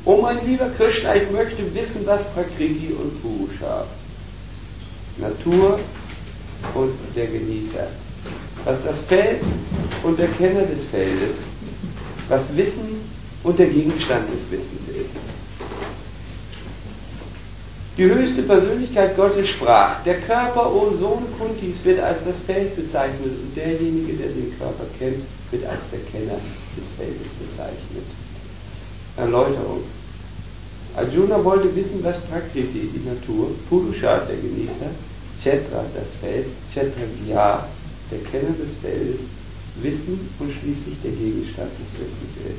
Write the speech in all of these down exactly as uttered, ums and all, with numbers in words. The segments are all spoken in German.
Oh mein lieber Krishna, ich möchte wissen, was Prakriti und Purusha, Natur und der Genießer, was das Feld und der Kenner des Feldes, was Wissen und der Gegenstand des Wissens ist. Die höchste Persönlichkeit Gottes sprach: Der Körper, o Sohn Kuntis, wird als das Feld bezeichnet und derjenige, der den Körper kennt, wird als der Kenner des Feldes bezeichnet. Erläuterung. Arjuna wollte wissen, was Prakriti, die Natur, Purusha, der Genießer, Kshetra, das Feld, Kshetragya, der Kenner des Feldes, Wissen und schließlich der Gegenstand des Wissens ist.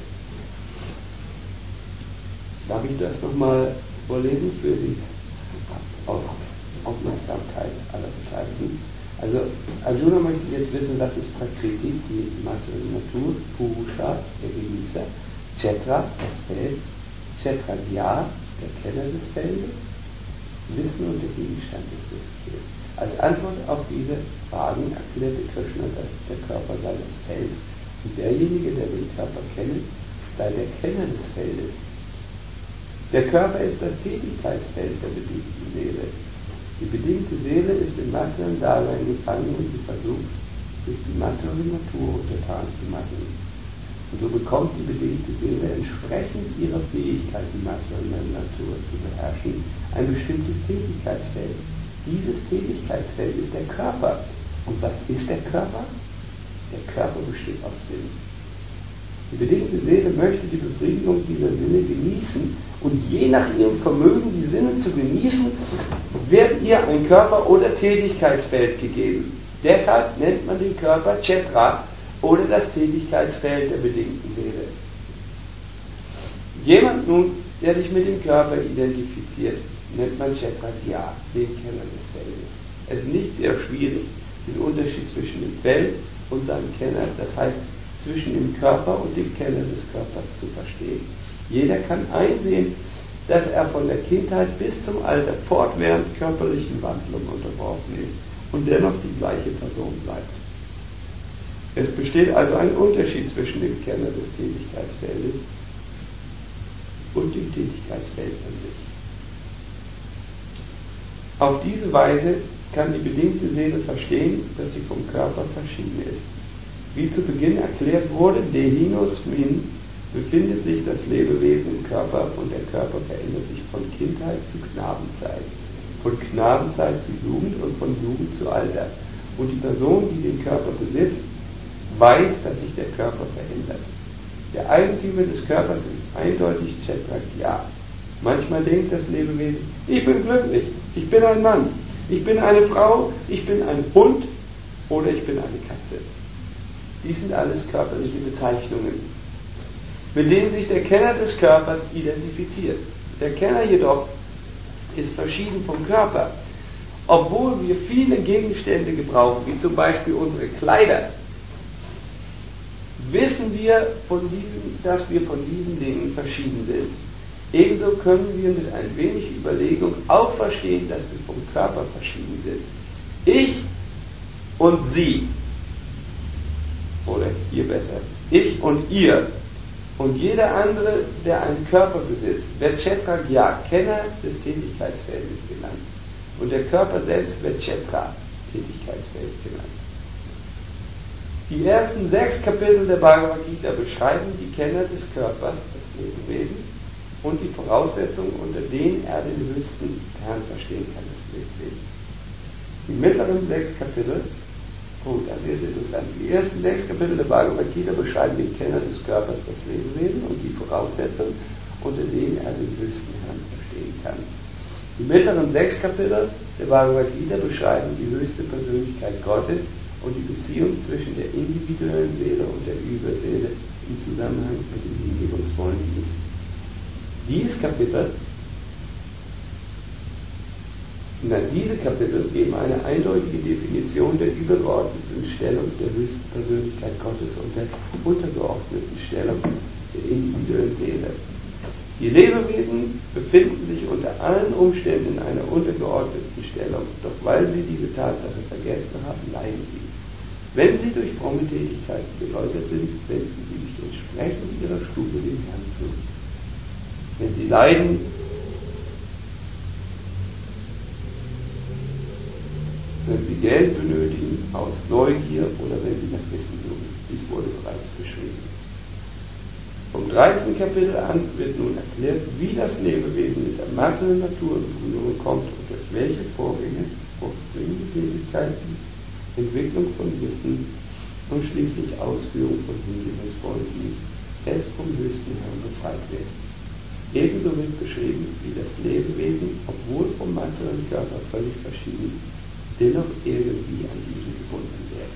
Darf ich das nochmal vorlesen für die Aufmerksamkeit aller Beteiligten? Also Arjuna möchte jetzt wissen, was ist Prakriti, die Natur, Purusha, der Genießer, Kshetra, das Feld, Kshetragya, der Kenner des Feldes, Wissen und der Gegenstand des Wissens ist. Als Antwort auf diese Fragen erklärte Krishna, dass der Körper sei das Feld und derjenige, der den Körper kennt, sei der Kenner des Feldes. Der Körper ist das Tätigkeitsfeld der bedingten Seele. Die bedingte Seele ist im materiellen Dasein gefangen und sie versucht, sich die materielle Natur untertan zu machen. Und so bekommt die bedingte Seele entsprechend ihrer Fähigkeit, die materielle Natur zu beherrschen, ein bestimmtes Tätigkeitsfeld. Dieses Tätigkeitsfeld ist der Körper. Und was ist der Körper? Der Körper besteht aus Sinn. Die bedingte Seele möchte die Befriedigung dieser Sinne genießen und je nach ihrem Vermögen, die Sinne zu genießen, wird ihr ein Körper oder Tätigkeitsfeld gegeben. Deshalb nennt man den Körper Kshetra oder das Tätigkeitsfeld der bedingten Seele. Jemand nun, der sich mit dem Körper identifiziert, nennt man Kshetragya, den Kenner des Feldes. Es ist nicht sehr schwierig, den Unterschied zwischen dem Feld und seinem Kenner, das heißt zwischen dem Körper und dem Kenner des Körpers zu verstehen. Jeder kann einsehen, dass er von der Kindheit bis zum Alter fortwährend körperlichen Wandlungen unterworfen ist und dennoch die gleiche Person bleibt. Es besteht also ein Unterschied zwischen dem Kenner des Tätigkeitsfeldes und dem Tätigkeitsfeld an sich. Auf diese Weise kann die bedingte Seele verstehen, dass sie vom Körper verschieden ist. Wie zu Beginn erklärt wurde, Dehinosmin befindet sich das Lebewesen im Körper und der Körper verändert sich von Kindheit zu Knabenzeit, von Knabenzeit zu Jugend und von Jugend zu Alter. Und die Person, die den Körper besitzt, weiß, dass sich der Körper verändert. Der Eigentümer des Körpers ist eindeutig Kshetragya. Manchmal denkt das Lebewesen: Ich bin glücklich, ich bin ein Mann, ich bin eine Frau, ich bin ein Hund oder ich bin eine Katze. Dies sind alles körperliche Bezeichnungen, mit denen sich der Kenner des Körpers identifiziert. Der Kenner jedoch ist verschieden vom Körper. Obwohl wir viele Gegenstände gebrauchen, wie zum Beispiel unsere Kleider, wissen wir, von diesen, dass wir von diesen Dingen verschieden sind. Ebenso können wir mit ein wenig Überlegung auch verstehen, dass wir vom Körper verschieden sind. Ich und Sie, oder hier besser, ich und ihr und jeder andere, der einen Körper besitzt, wird Kshetragya, Kenner des Tätigkeitsfeldes genannt. Und der Körper selbst wird Kshetra, Tätigkeitsfeld genannt. Die ersten sechs Kapitel der Bhagavad Gita beschreiben die Kenner des Körpers, das Lebewesen, und die Voraussetzungen, unter denen er den höchsten Herrn verstehen kann, das Lebewesen. Die mittleren sechs Kapitel, oh, das ist interessant, die ersten sechs Kapitel der Bhagavad Gita beschreiben den Kenner des Körpers, das Lebewesen, und die Voraussetzungen, unter denen er den höchsten Herrn verstehen kann. Die mittleren sechs Kapitel der Bhagavad Gita beschreiben die höchste Persönlichkeit Gottes und die Beziehung zwischen der individuellen Seele und der Überseele im Zusammenhang mit dem hingebungsvollen Dienst. Dieses Kapitel, na, diese Kapitel geben eine eindeutige Definition der übergeordneten Stellung der höchsten Persönlichkeit Gottes und der untergeordneten Stellung der individuellen Seele. Die Lebewesen befinden sich unter allen Umständen in einer untergeordneten Stellung, doch weil sie diese Tatsache vergessen haben, leiden sie. Wenn sie durch fromme Tätigkeiten geläutert sind, wenden sie sich entsprechend ihrer Stufe dem Herrn zu. wenn sie leiden, wenn sie Geld benötigen, aus Neugier oder wenn sie nach Wissen suchen. Dies wurde bereits beschrieben. Vom dreizehnten Kapitel an wird nun erklärt, wie das Lebewesen mit der materiellen Natur in Berührung kommt und durch welche Vorgänge, fruchtbringende Tätigkeiten, Entwicklung von Wissen und schließlich Ausführung von hingebungsvollen Dienst selbst vom höchsten Herrn befreit wird. Ebenso wird beschrieben, wie das Lebewesen, obwohl vom materiellen Körper völlig verschieden, dennoch irgendwie an diesen gebunden wird.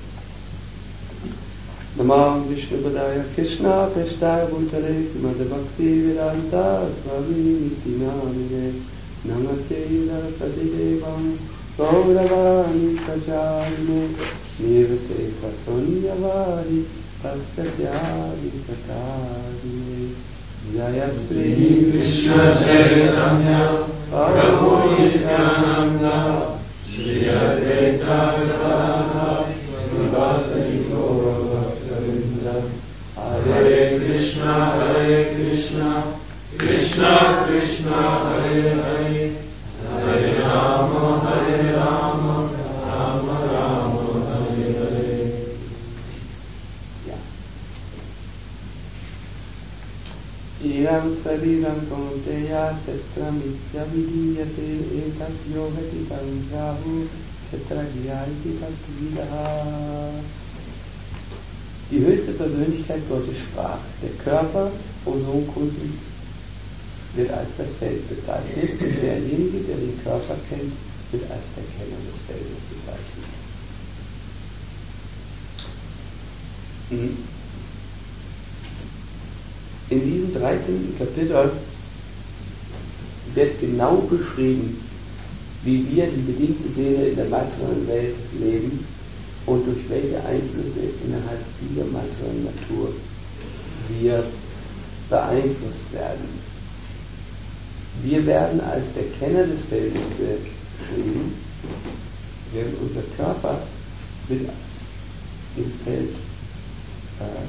Namo Vishnupadaya Krishna Prasthaya Bhutale Srimad Bhakti Vedanta Swami Niti Namine Namaste Saraswati Devam Gauravani Pracharine Nirvase Sasonyavari Paskatyadi Sakarine Jaya Sri Krishna Chaitanya Prabhu Nityananda Shri Advaita Gadadhara Srivastava Gaura Bhaktavinda Hare Krishna Hare Krishna Krishna Krishna Hare Hare Hare Rama Hare Rama Rama Rama Hare Hare. Ja. Iram Sariram Kaunteya Chatra Mitya Vidiyate Etat Yogati Tantrahu Chatra Gyayati Bhaktividaha. Die höchste Persönlichkeit Gottes sprach, der Körper, o Sohn Kuntis, wird als das Feld bezeichnet und derjenige, der den Körper kennt, wird als der Kenner des Feldes bezeichnet. In diesem dreizehnten Kapitel wird genau beschrieben, wie wir die bedingte Seele in der materiellen Welt leben und durch welche Einflüsse innerhalb dieser materiellen Natur wir beeinflusst werden. Wir werden als der Kenner des Feldes beschrieben, während unser Körper mit dem Feld äh,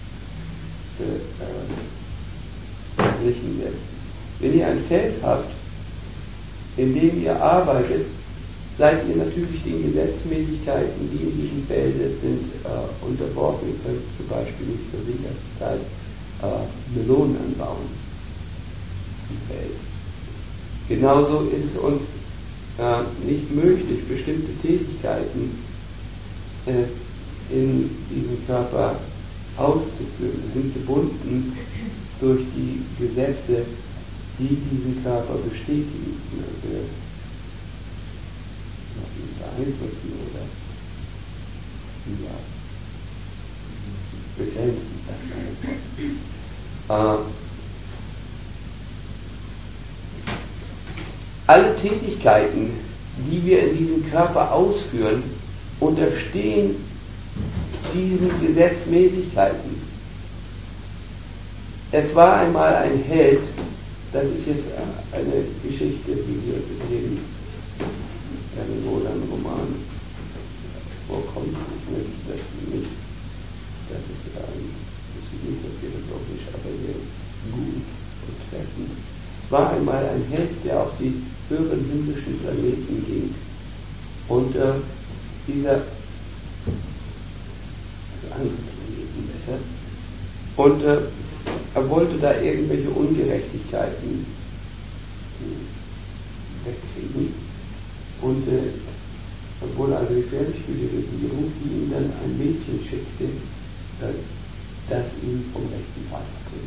verglichen wird. Wenn ihr ein Feld habt, in dem ihr arbeitet, seid ihr natürlich den Gesetzmäßigkeiten, die in diesem Felde sind, äh, unterworfen. Ihr könnt zum Beispiel nicht zur Winterszeit äh, Melonen anbauen im Feld. Genauso ist es uns äh, nicht möglich, bestimmte Tätigkeiten äh, in diesem Körper auszuführen. Wir sind gebunden durch die Gesetze, die diesen Körper bestätigen, also ihn beeinflussen oder ja, begrenzen. Das äh, alle Tätigkeiten, die wir in diesem Körper ausführen, unterstehen diesen Gesetzmäßigkeiten. Es war einmal ein Held, das ist jetzt eine Geschichte, wie sie uns in dem Roman vorkommt. Ich möchte das nicht, das ist, ähm, das ist nicht so philosophisch, aber sehr gut und treffend. Es war einmal ein Held, der auf die höheren himmlischen Planeten ging. Und äh, dieser andere Planeten besser. Und äh, er wollte da irgendwelche Ungerechtigkeiten äh, wegkriegen. Und äh, er wurde also gefährlich für die Regierung, die ihm dann ein Mädchen schickte, äh, das ihn vom rechten Pfad bringen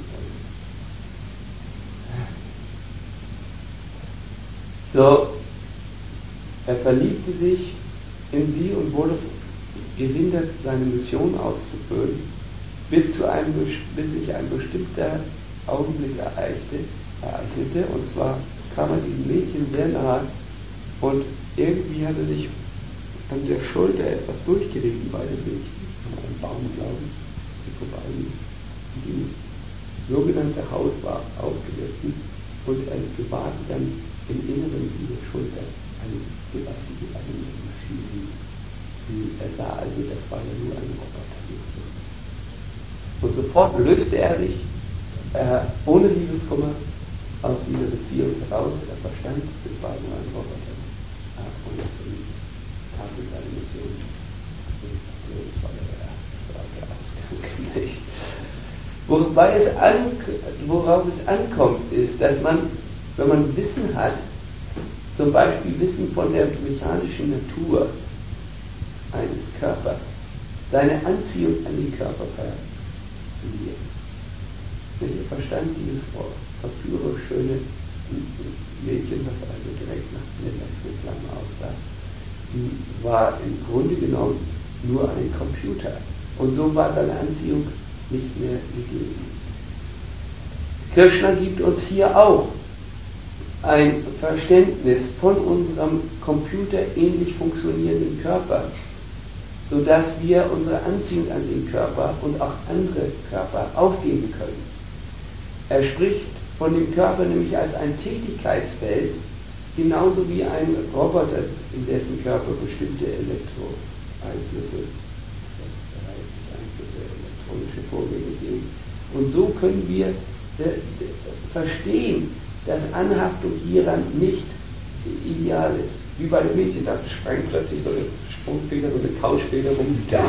sollte. So, er verliebte sich in sie und wurde gehindert, seine Mission auszuführen, bis, zu einem, bis sich ein bestimmter Augenblick ereignete, ereignete. Und zwar kam er diesem Mädchen sehr nahe und irgendwie hatte sich an der Schulter etwas durchgerieben bei dem Mädchen, an einem Baum, glaube ich, die vorbei. Die sogenannte Haut war aufgerissen und er gewahrte dann im Inneren dieser Schulter eine gewaltige Maschine. Er sah also, das war ja nur ein Roboter. Und sofort löste er sich, äh, ohne Liebeskummer, aus dieser Beziehung heraus, er verstand, es war nur ein Roboter. Und tat mit seiner Mission. Das war der, das war der Ausgang nicht. Wobei es an, worauf es ankommt, ist, dass man, wenn man Wissen hat, zum Beispiel Wissen von der mechanischen Natur eines Körpers, seine Anziehung an den Körper verliert. Ich verstand dieses verführerisch schöne Mädchen, was also direkt nach der letzten Flamme aussah, war im Grunde genommen nur ein Computer. Und so war seine Anziehung nicht mehr gegeben. Krishna gibt uns hier auch ein Verständnis von unserem computerähnlich funktionierenden Körper, sodass wir unsere Anziehung an den Körper und auch andere Körper aufgeben können. Er spricht von dem Körper nämlich als ein Tätigkeitsfeld, genauso wie ein Roboter, in dessen Körper bestimmte Elektroeinflüsse, Einflüsse, elektronische Vorgänge geben. Und so können wir äh, verstehen, dass Anhaftung hieran nicht ideal ist. Wie bei dem Mädchen, da sprang plötzlich so eine Sprungfeder, so eine Couchfeder rum.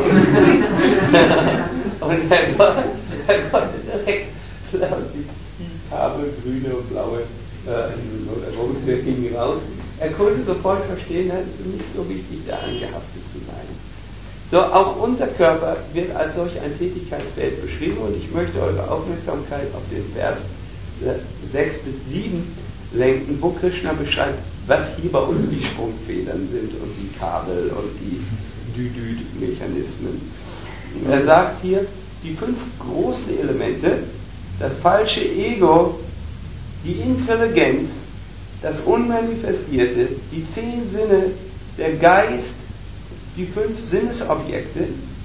Und er konnte, er konnte direkt die Farbe, grüne und blaue, äh, rote ging raus. Er konnte sofort verstehen, es ist nicht so wichtig, da angehaftet zu sein. So, auch unser Körper wird als solch ein Tätigkeitsfeld beschrieben und ich möchte eure Aufmerksamkeit auf den Vers sechs bis sieben lenken, wo Krishna beschreibt, was hier bei uns die Sprungfedern sind und die Kabel und die Dü-Dü-Mechanismen. Er sagt hier, die fünf großen Elemente, das falsche Ego, die Intelligenz, das Unmanifestierte, die zehn Sinne, der Geist, die fünf Sinnesobjekte,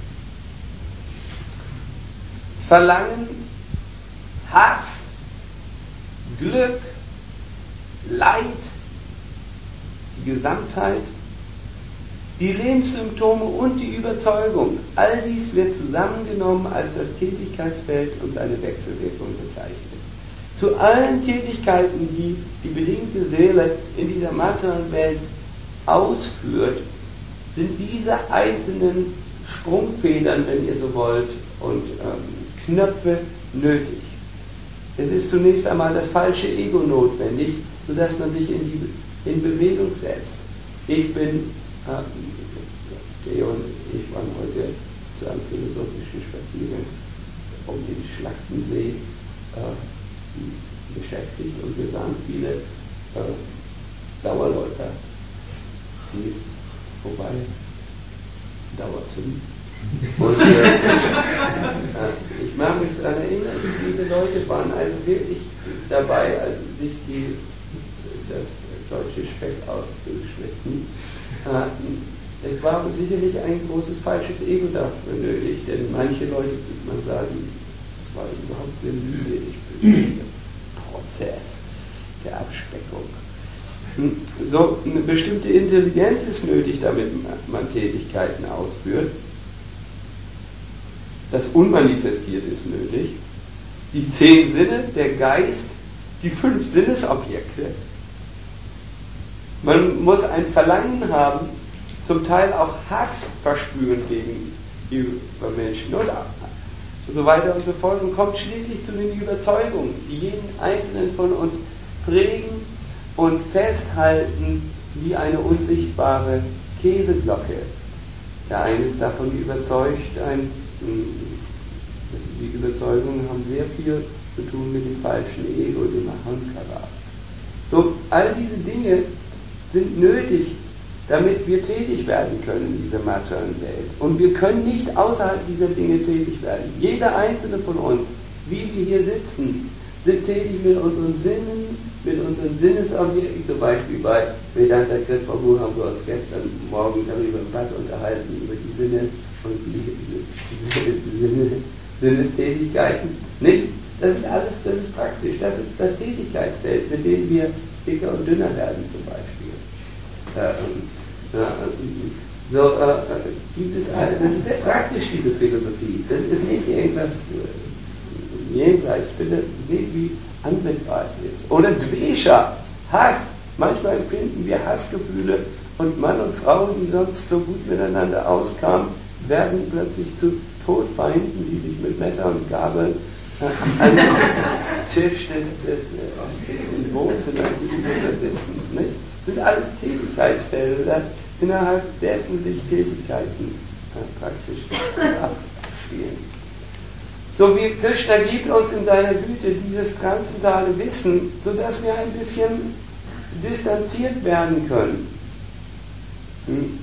Verlangen, Hass, Glück, Leid, die Gesamtheit, die Lebenssymptome und die Überzeugung, all dies wird zusammengenommen als das Tätigkeitsfeld und seine Wechselwirkung bezeichnet. Zu allen Tätigkeiten, die die bedingte Seele in dieser materiellen Welt ausführt, sind diese einzelnen Sprungfedern, wenn ihr so wollt, und ähm, Knöpfe nötig. Es ist zunächst einmal das falsche Ego notwendig, sodass man sich in, die, in Bewegung setzt. Ich bin, äh, Theo und ich waren heute zu einem philosophischen Spaziergang um den Schlachtensee äh, beschäftigt und wir sahen viele äh, Dauerläufer, die vorbei dauerten. Und äh, ich mag mich daran erinnern, diese Leute waren also wirklich dabei, also sich die, das deutsche Speck auszuschlitten. Äh, es war aber sicherlich ein großes falsches Ego dafür nötig, denn manche Leute, man sagen, es war überhaupt eine mühselig Prozess der Abspeckung. So, eine bestimmte Intelligenz ist nötig, damit man Tätigkeiten ausführt. Das Unmanifestierte ist nötig. Die zehn Sinne, der Geist, die fünf Sinnesobjekte. Man muss ein Verlangen haben, zum Teil auch Hass verspüren gegenüber Menschen und so weiter und so fort und kommt schließlich zu den Überzeugungen, die jeden einzelnen von uns prägen und festhalten wie eine unsichtbare Käseglocke. Der eine ist davon überzeugt, ein, die Überzeugungen haben sehr viel zu tun mit dem falschen Ego, dem Ahankara. So, all diese Dinge sind nötig, damit wir tätig werden können in dieser materiellen Welt. Und wir können nicht außerhalb dieser Dinge tätig werden. Jeder einzelne von uns, wie wir hier sitzen, sind tätig mit unseren Sinnen, mit unseren Sinnesobjekten, zum Beispiel bei Vedanta Kripabu haben wir uns gestern Morgen darüber im Bad unterhalten, über die Sinne und die, die, die Sinne, Sinnestätigkeiten. Nicht? Das ist alles, das ist praktisch, das ist das Tätigkeitsfeld, mit dem wir dicker und dünner werden zum Beispiel. Ähm, äh, so äh, gibt es eine, das ist sehr praktisch, diese Philosophie. Das ist nicht irgendwas Jenseits, bitte seht, wie anwendbar es ist. Oder Dvesha, Hass. Manchmal empfinden wir Hassgefühle und Mann und Frau, die sonst so gut miteinander auskamen, werden plötzlich zu Todfeinden, die sich mit Messer und Gabel an den Tisch des, des äh, Wohnzimmers gegenüber sitzen. Nicht? Das sind alles Tätigkeitsfelder, innerhalb dessen sich Tätigkeiten äh, praktisch abspielen. So wie Krishna gibt uns in seiner Güte dieses transzendentale Wissen, sodass wir ein bisschen distanziert werden können. Hm?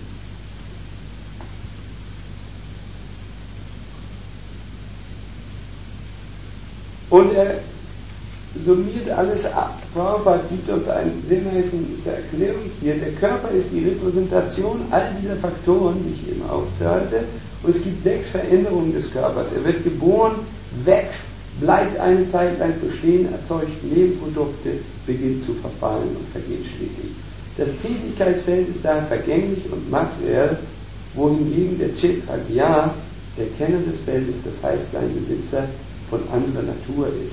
Und er summiert alles ab. Prabhupada gibt uns eine sehr nice Erklärung hier. Der Körper ist die Repräsentation all dieser Faktoren, die ich eben aufzählte. Und es gibt sechs Veränderungen des Körpers. Er wird geboren, wächst, bleibt eine Zeit lang bestehen, erzeugt Nebenprodukte, beginnt zu verfallen und vergeht schließlich. Das Tätigkeitsfeld ist daher vergänglich und materiell, wohingegen der Kshetragya, der Kenner des Feldes, das heißt sein Besitzer, von anderer Natur ist.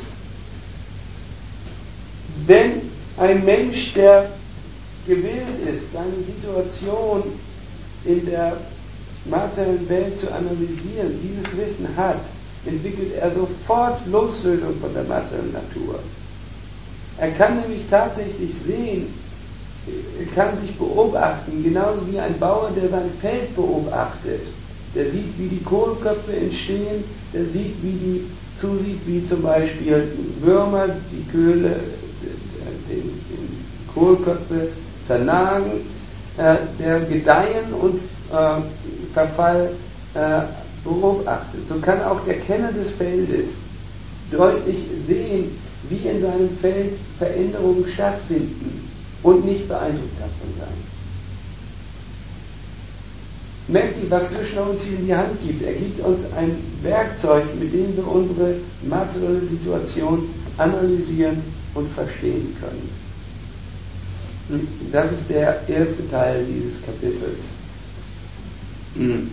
Wenn ein Mensch, der gewillt ist, seine Situation in der materiellen Welt zu analysieren, dieses Wissen hat, entwickelt er sofort Loslösung von der materiellen Natur. Er kann nämlich tatsächlich sehen, er kann sich beobachten, genauso wie ein Bauer, der sein Feld beobachtet. Der sieht, wie die Kohlköpfe entstehen, der sieht, wie die zusieht, wie zum Beispiel Würmer die Köhle, die, die Kohlköpfe zernagen, äh, der Gedeihen und äh, Verfall äh, beobachtet. So kann auch der Kenner des Feldes deutlich sehen, wie in seinem Feld Veränderungen stattfinden und nicht beeindruckt davon sein. Merkt ihr, was Krishna uns hier in die Hand gibt? Er gibt uns ein Werkzeug, mit dem wir unsere materielle Situation analysieren und verstehen können. Das ist der erste Teil dieses Kapitels. Hm.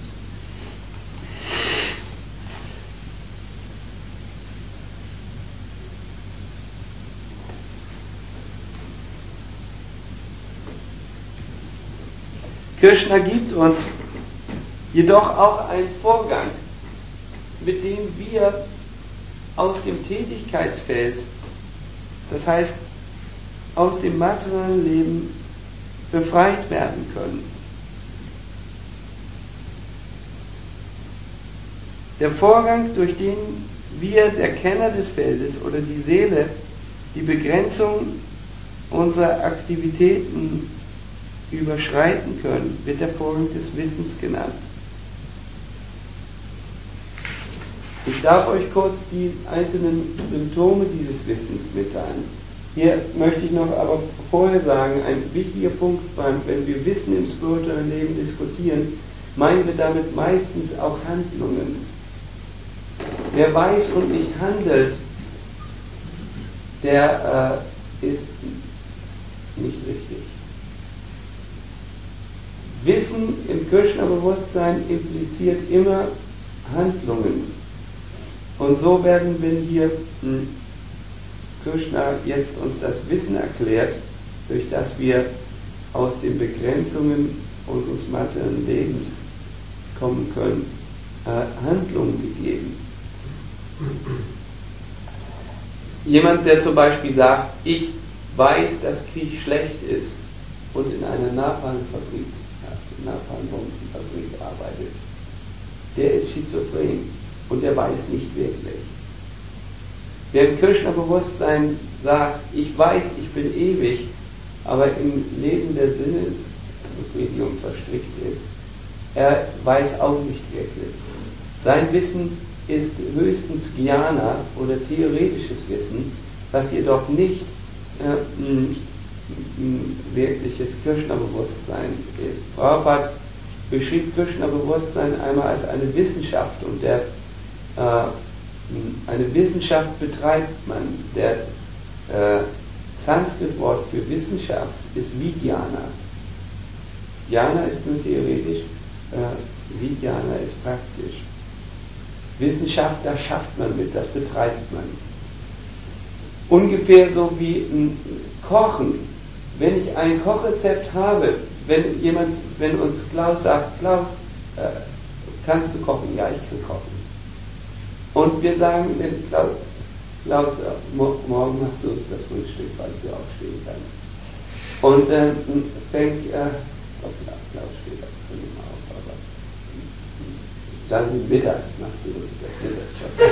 Krishna gibt uns jedoch auch einen Vorgang, mit dem wir aus dem Tätigkeitsfeld, das heißt aus dem materiellen Leben, befreit werden können. Der Vorgang, durch den wir, der Kenner des Feldes oder die Seele, die Begrenzung unserer Aktivitäten überschreiten können, wird der Vorgang des Wissens genannt. Ich darf euch kurz die einzelnen Symptome dieses Wissens mitteilen. Hier möchte ich noch aber vorher sagen, ein wichtiger Punkt, wenn wir Wissen im spirituellen Leben diskutieren, meinen wir damit meistens auch Handlungen. Wer weiß und nicht handelt, der äh, ist nicht richtig. Wissen im Krishna-Bewusstsein impliziert immer Handlungen. Und so werden, wenn hier hm, Krishna jetzt uns das Wissen erklärt, durch das wir aus den Begrenzungen unseres materiellen Lebens kommen können, äh, Handlungen gegeben. Jemand, der zum Beispiel sagt, ich weiß, dass Krieg schlecht ist und in einer Napalmfabrik, ja, Napalmbombenfabrik arbeitet, der ist schizophren und der weiß nicht wirklich. Wer im Krishna-Bewusstsein sagt, ich weiß, ich bin ewig, aber im Leben der Sinnesbefriedigung verstrickt ist, er weiß auch nicht wirklich. Sein Wissen ist höchstens Jnana oder theoretisches Wissen, was jedoch nicht äh, m, m, wirkliches Krishna-Bewusstsein ist. Prabhupada beschrieb Krishna-Bewusstsein einmal als eine Wissenschaft und der äh, eine Wissenschaft betreibt man. Der äh, Sanskrit-Wort für Wissenschaft ist Vijnana. Jnana ist nur theoretisch, äh, Vijnana ist praktisch. Wissenschaft, das schafft man mit, das betreibt man. Ungefähr so wie ein Kochen. Wenn ich ein Kochrezept habe, wenn jemand, wenn uns Klaus sagt, Klaus, äh, kannst du kochen? Ja, ich kann kochen. Und wir sagen, denn Klaus, Klaus äh, mo- morgen machst du uns das Frühstück, weil du aufstehen kannst. Und dann äh, fängt, äh, oh, Klaus steht auf, aber dann mittags machst du uns das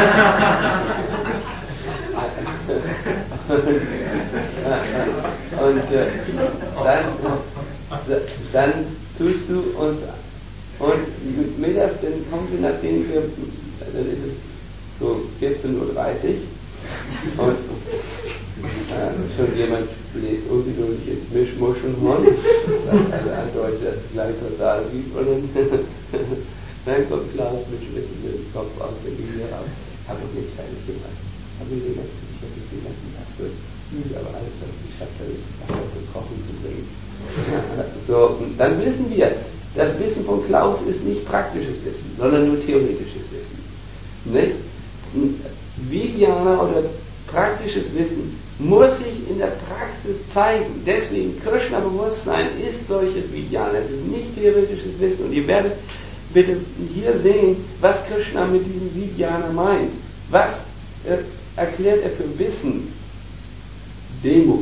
Mittagsschlaf. Und äh, dann, äh, dann tust du uns, und mittags, dann kommen wir, nachdem wir, dann ist es so vierzehn Uhr dreißig und äh, schon jemand bläst ungeduldig ins Mischmuschelhorn, das also andeutet, dass es gleich total gibt, und dann, dann kommt Klaus mit schwitzendem Kopf aus der Linie raus. Habe ich nicht fertig gemacht. Habe ich den ganzen, ich habe den ganzen Tag so müde, aber alles, was ich geschafft habe, ist Wasser zum Kochen zu bringen. So, und dann wissen wir, das Wissen von Klaus ist nicht praktisches Wissen, sondern nur theoretisches Wissen. Nicht? Vijnana oder praktisches Wissen muss sich in der Praxis zeigen. Deswegen Krishna-Bewusstsein ist solches Vijnana. Es ist nicht theoretisches Wissen. Und ihr werdet bitte hier sehen, was Krishna mit diesem Vijnana meint. Was äh, erklärt er für Wissen? Demut.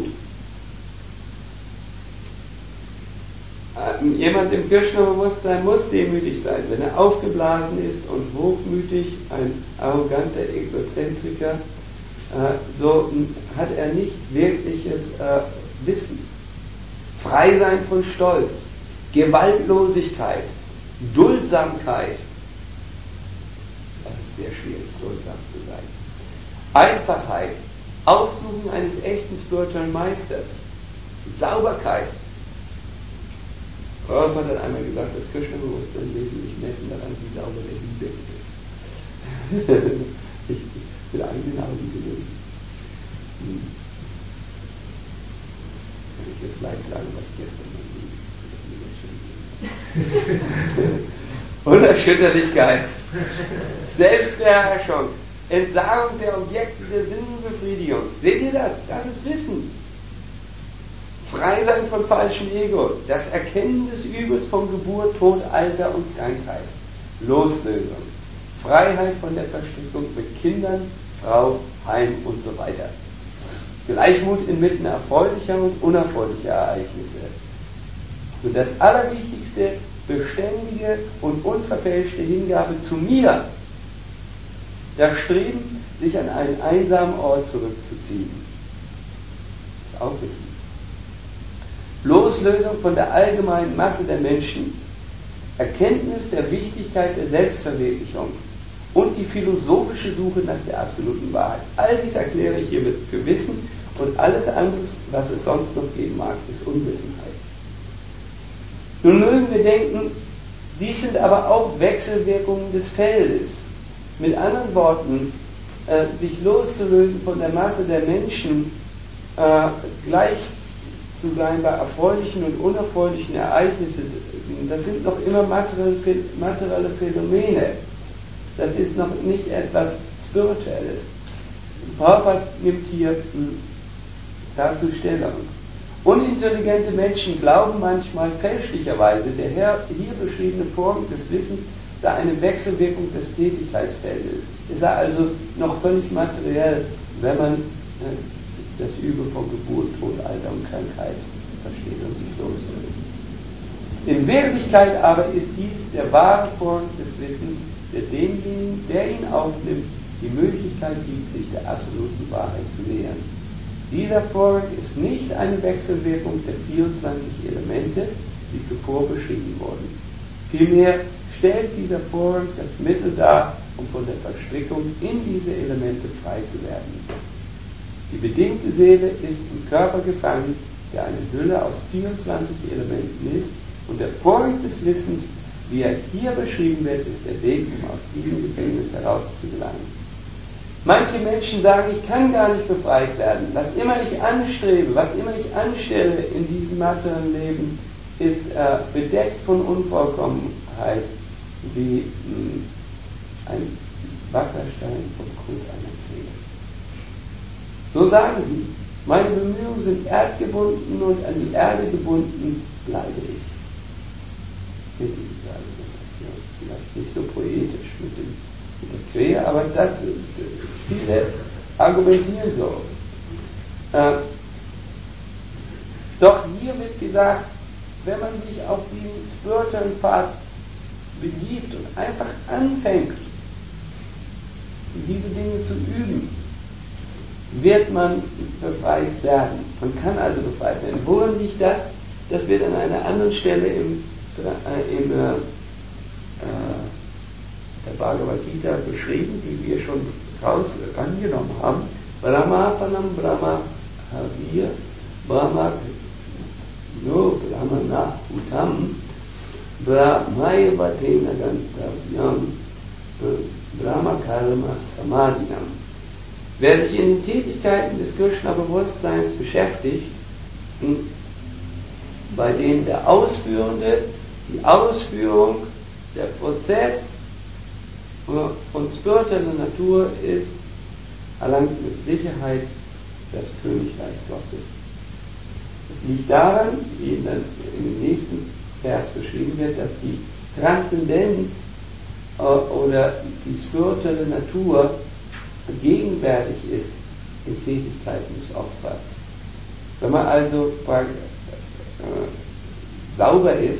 Äh, jemand im Krishna-Bewusstsein muss demütig sein. Wenn er aufgeblasen ist und hochmütig, ein arroganter Egozentriker, äh, so hat er nicht wirkliches äh, Wissen. Frei sein von Stolz, Gewaltlosigkeit, Duldsamkeit. Das ist sehr schwierig, duldsam zu sein. Einfachheit, Aufsuchen eines echten spirituellen Meisters, Sauberkeit. Prabhupada hat einmal gesagt, das Krishna-Bewusstsein wesentlich messen daran, wie sauber der Liebe ist. ich, ich will eigentlich den Augen gelöst. Hm. Kann ich jetzt gleich sagen, was gestern mein Unerschütterlichkeit, Selbstbeherrschung, Entsagung der Objekte der Sinnenbefriedigung. Seht ihr das? Das ist Wissen. Freisein von falschem Ego, das Erkennen des Übels von Geburt, Tod, Alter und Krankheit. Loslösung. Freiheit von der Verstrickung mit Kindern, Frau, Heim und so weiter. Gleichmut inmitten erfreulicher und unerfreulicher Ereignisse. Und das Allerwichtigste, beständige und unverfälschte Hingabe zu mir. Das Streben, sich an einen einsamen Ort zurückzuziehen. Das ist auch Wissen. Loslösung von der allgemeinen Masse der Menschen. Erkenntnis der Wichtigkeit der Selbstverwirklichung und die philosophische Suche nach der absoluten Wahrheit. All dies erkläre ich hiermit für Wissen, und alles andere, was es sonst noch geben mag, ist Unwissenheit. Nun mögen wir denken, dies sind aber auch Wechselwirkungen des Feldes. Mit anderen Worten, äh, sich loszulösen von der Masse der Menschen, äh, gleich zu sein bei erfreulichen und unerfreulichen Ereignissen, das sind noch immer materielle, materielle Phänomene. Das ist noch nicht etwas Spirituelles. Prabhupada nimmt hier dazu Stellung. Unintelligente Menschen glauben manchmal fälschlicherweise, der hier beschriebene Form des Wissens sei eine Wechselwirkung des Tätigkeitsfeldes. Es sei also noch völlig materiell, wenn man äh, das Übel von Geburt, Tod, Alter und Krankheit versteht und sich loslöst. In Wirklichkeit aber ist dies der wahre Form des Wissens, der demjenigen, der ihn aufnimmt, die Möglichkeit gibt, sich der absoluten Wahrheit zu nähern. Dieser Vorgang ist nicht eine Wechselwirkung der vierundzwanzig Elemente, die zuvor beschrieben wurden. Vielmehr stellt dieser Vorgang das Mittel dar, um von der Verstrickung in diese Elemente frei zu werden. Die bedingte Seele ist im Körper gefangen, der eine Hülle aus vierundzwanzig Elementen ist, und der Vorgang des Wissens, wie er hier beschrieben wird, ist der Weg, um aus diesem Gefängnis herauszugelangen. Manche Menschen sagen, ich kann gar nicht befreit werden. Was immer ich anstrebe, was immer ich anstelle in diesem materiellen Leben, ist äh, bedeckt von Unvollkommenheit, wie mh, ein Wackerstein vom Grund einer Quelle. So sagen sie, meine Bemühungen sind erdgebunden und an die Erde gebunden bleibe ich. Mit dieser Argumentation. Vielleicht nicht so poetisch mit, dem, mit der Quelle, aber das, viele argumentieren so. Äh, doch hier wird gesagt, wenn man sich auf diesen spirituellen Pfad begibt und einfach anfängt, diese Dinge zu üben, wird man befreit werden. Man kann also befreit werden. Worin liegt das? Das wird an einer anderen Stelle im, äh, im, äh, der Bhagavad Gita beschrieben, die wir schon raus angenommen haben. Brahmapanam Brahma Havir Brahma No Brahmana Utam Brahmaiva Tena Gantavyam Brahma Karma Samadhinam. Wer sich in den Tätigkeiten des Krishna-Bewusstseins beschäftigt, bei denen der Ausführende, die Ausführung, der Prozess und spirituelle Natur ist, erlangt mit Sicherheit das Königreich Gottes. Es liegt daran, wie in dem nächsten Vers beschrieben wird, dass die Transzendenz äh, oder die spirituelle Natur gegenwärtig ist in Tätigkeiten des Opfers. Wenn man also äh, sauber ist,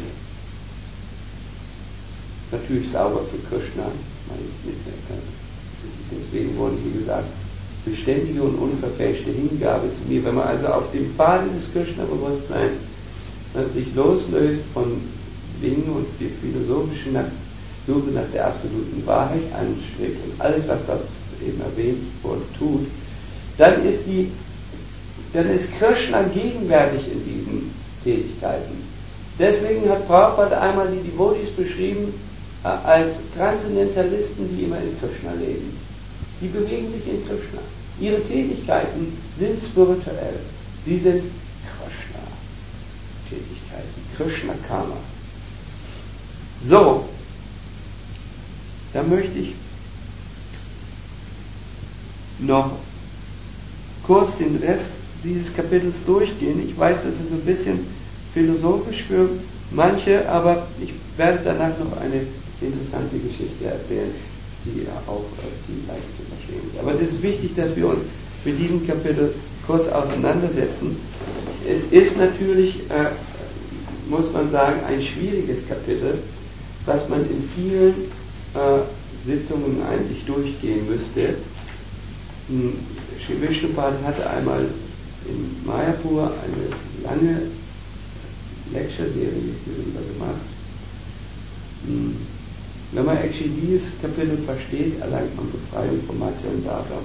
natürlich sauber für Krishna, man ist nicht, deswegen wurde hier gesagt, beständige und unverfälschte Hingabe zu mir. Wenn man also auf dem Pfad des Krishna-Bewusstseins sich loslöst von Dingen und die philosophische Suche nach der absoluten Wahrheit anstrebt und alles, was dort eben erwähnt wurde, tut, dann ist die, dann ist Krishna gegenwärtig in diesen Tätigkeiten. Deswegen hat Prabhupada einmal die Devotees beschrieben äh, als Transzendentalisten, die immer in Krishna leben. Die bewegen sich in Krishna. Ihre Tätigkeiten sind spirituell. Sie sind Krishna-Tätigkeiten, Krishna-Karma. So, da möchte ich noch kurz den Rest dieses Kapitels durchgehen. Ich weiß, das ist ein bisschen philosophisch für manche, aber ich werde danach noch eine interessante Geschichte erzählen, die ja auch die leicht zu verstehen ist. Aber es ist wichtig, dass wir uns mit diesem Kapitel kurz auseinandersetzen. Es ist natürlich, äh, muss man sagen, ein schwieriges Kapitel, was man in vielen äh, Sitzungen eigentlich durchgehen müsste. Sri Vishnupad hatte einmal in Mayapur eine lange Lecture-Serie darüber gemacht. Wenn man actually dieses Kapitel versteht, erlangt man Befreiung vom materiellen Datum.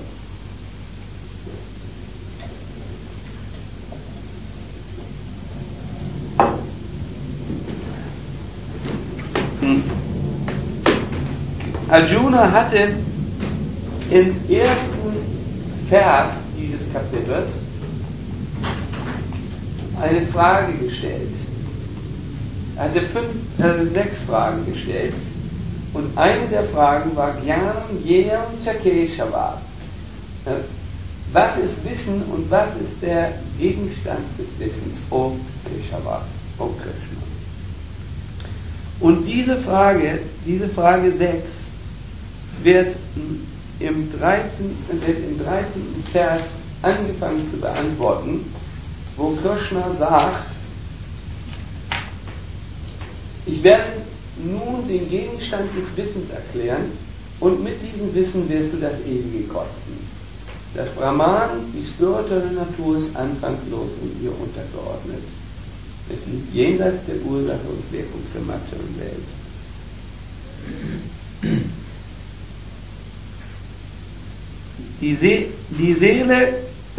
Arjuna hatte im ersten Vers dieses Kapitels eine Frage gestellt. Er hatte fünf, also sechs Fragen gestellt. Und eine der Fragen war Jnanam Jnanam Chakeshava. Was ist Wissen und was ist der Gegenstand des Wissens, O Keshava, O Krishna? Und diese Frage, diese Frage sechs, wird im dreizehnten, wird im dreizehnten Vers angefangen zu beantworten, wo Krishna sagt, ich werde nun den Gegenstand des Wissens erklären und mit diesem Wissen wirst du das Ewige kosten. Das Brahman, die spirituelle Natur, ist anfangslos in ihr untergeordnet. Es liegt jenseits der Ursache und Wirkung der materiellen Welt. Die, See, die Seele,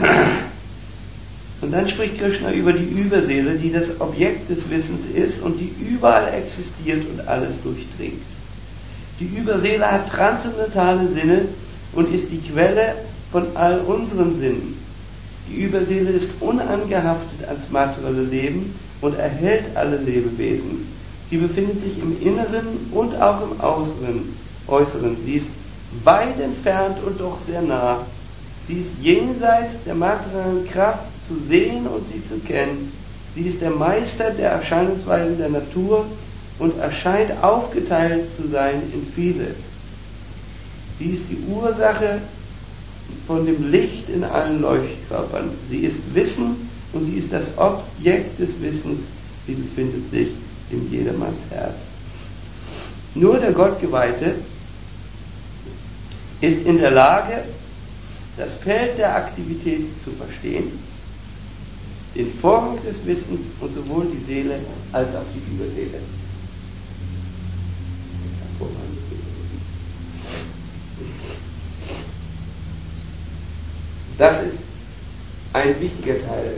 und dann spricht Krishna über die Überseele, die das Objekt des Wissens ist und die überall existiert und alles durchdringt. Die Überseele hat transzendentale Sinne und ist die Quelle von all unseren Sinnen. Die Überseele ist unangehaftet ans materielle Leben und erhält alle Lebewesen. Sie befindet sich im Inneren und auch im Äußeren. Äußeren. Sie ist weit entfernt und doch sehr nah. Sie ist jenseits der materiellen Kraft zu sehen und sie zu kennen. Sie ist der Meister der Erscheinungsweisen der Natur und erscheint aufgeteilt zu sein in viele. Sie ist die Ursache von dem Licht in allen Leuchtkörpern. Sie ist Wissen und sie ist das Objekt des Wissens. Sie befindet sich in jedermanns Herz. Nur der Gottgeweihte ist in der Lage, das Feld der Aktivität zu verstehen, den Vorgang des Wissens und sowohl die Seele als auch die Überseele. Das ist ein wichtiger Teil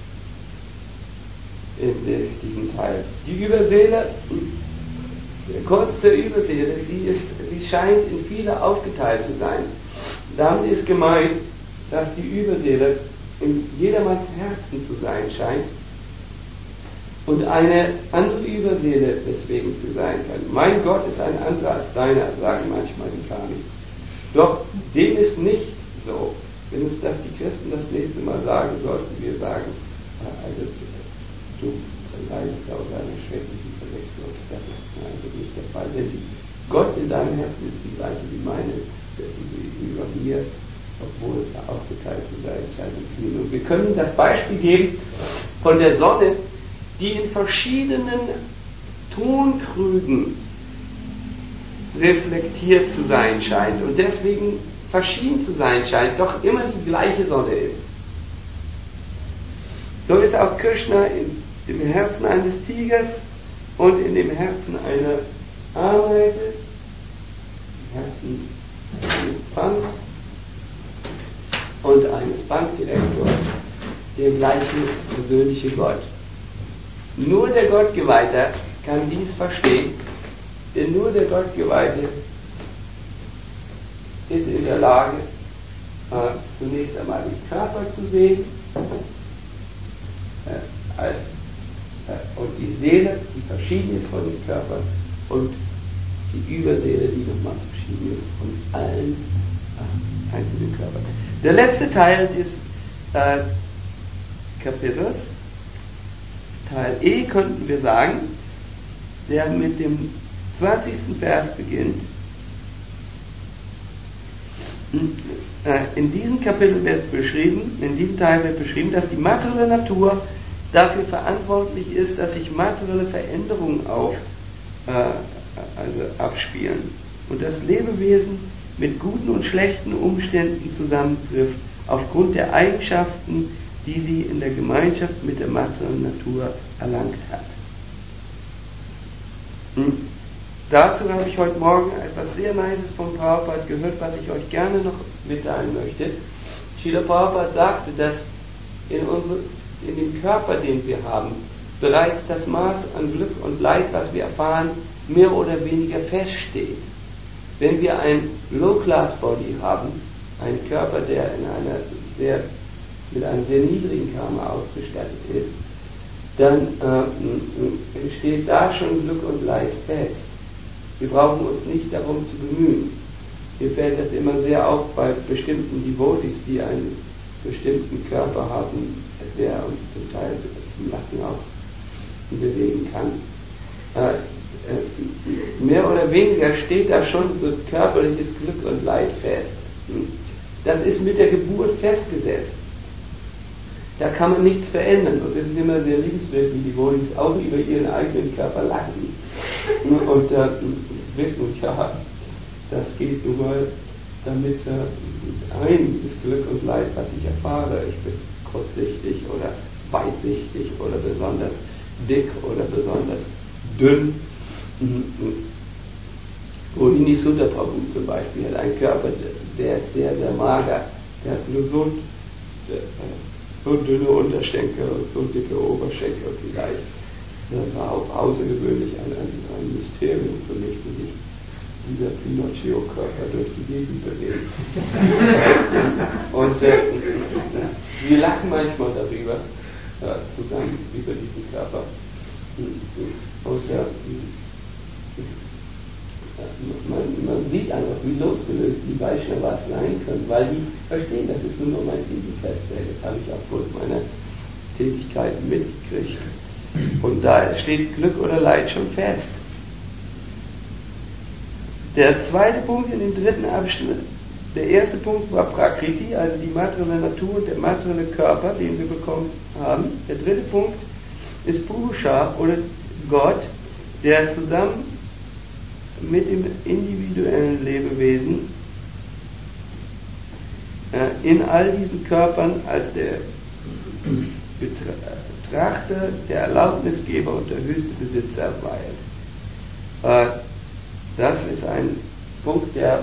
in, in diesem Teil. Die Überseele, kurz zur Überseele, sie, ist, sie scheint in viele aufgeteilt zu sein. Damit ist gemeint, dass die Überseele in jedermanns Herzen zu sein scheint und eine andere Überseele deswegen zu sein kann. Mein Gott ist ein anderer als deiner, sagen manchmal die Kamis. Doch dem ist nicht so. Wenn uns das die Christen das nächste Mal sagen, sollten wir sagen, also du leidest aus einer schrecklichen Verwechslung. Das ist also nicht der Fall. Denn Gott in deinem Herzen ist die gleiche wie meine, über mir, obwohl es aufgeteilt zu sein scheint. Und wir können das Beispiel geben von der Sonne, die in verschiedenen Tonkrügen reflektiert zu sein scheint und deswegen verschieden zu sein scheint, doch immer die gleiche Sonne ist. So ist auch Krishna in dem Herzen eines Tigers und in dem Herzen einer Ameise, im Herzen eines Punks und eines Bankdirektors der gleiche persönliche Gott. Nur der Gottgeweihte kann dies verstehen, denn nur der Gottgeweihte ist in der Lage, äh, zunächst einmal den Körper zu sehen äh, als, äh, und die Seele, die verschieden ist von dem Körper, und die Überseele, die nochmal verschieden ist von allen äh, einzelnen Körpern. Der letzte Teil des äh, Kapitels, Teil E, könnten wir sagen, der mit dem zwanzigsten Vers beginnt. In diesem Kapitel wird beschrieben, in diesem Teil wird beschrieben, dass die materielle Natur dafür verantwortlich ist, dass sich materielle Veränderungen auf, äh, also abspielen und das Lebewesen mit guten und schlechten Umständen zusammentrifft, aufgrund der Eigenschaften, die sie in der Gemeinschaft mit der materiellen Natur erlangt hat. Hm. Dazu habe ich heute Morgen etwas sehr Nices von Prabhupada gehört, was ich euch gerne noch mitteilen möchte. Srila Prabhupada sagte, dass in, unsere, in dem Körper, den wir haben, bereits das Maß an Glück und Leid, was wir erfahren, mehr oder weniger feststeht. Wenn wir ein Low-Class-Body haben, einen Körper, der in einer sehr, mit einem sehr niedrigen Karma ausgestattet ist, dann äh, steht da schon Glück und Leid fest. Wir brauchen uns nicht darum zu bemühen. Mir fällt das immer sehr auf bei bestimmten Devotees, die einen bestimmten Körper haben, der uns zum Teil zum Lachen auch bewegen kann. Äh, äh, mehr oder weniger steht da schon so körperliches Glück und Leid fest. Das ist mit der Geburt festgesetzt. Da kann man nichts verändern. Und es ist immer sehr liebenswert, wie die Devotees auch über ihren eigenen Körper lachen. Und äh, wissen, ja, das geht nun mal damit äh, ein, das Glück und Leid, was ich erfahre. Ich bin kurzsichtig oder weitsichtig oder besonders dick oder besonders dünn. Rohini Sutta Prabhu zum Beispiel hat einen Körper, der ist sehr, sehr mager. Der hat nur so, so dünne Unterschenkel und so dicke Oberschenkel vielleicht. Das war auch außergewöhnlich ein, ein, ein Mysterium für mich, wie sich dieser Pinocchio-Körper durch die Gegend bewegt. Und äh, wir lachen manchmal darüber, äh, zusammen über diesen Körper. Und äh, man, man sieht einfach, wie losgelöst die Vaishnavas sein können, weil die verstehen, das ist nur mein Tätigkeitsfeld, das habe ich aufgrund meiner Tätigkeiten mitgekriegt. Und da steht Glück oder Leid schon fest. Der zweite Punkt in dem dritten Abschnitt, der erste Punkt war Prakriti, also die materielle Natur und der materielle Körper, den wir bekommen haben. Der dritte Punkt ist Purusha oder Gott, der zusammen mit dem individuellen Lebewesen äh, in all diesen Körpern als der Betrachter, der Erlaubnisgeber und der höchste Besitzer weilt. Äh, das ist ein Punkt, der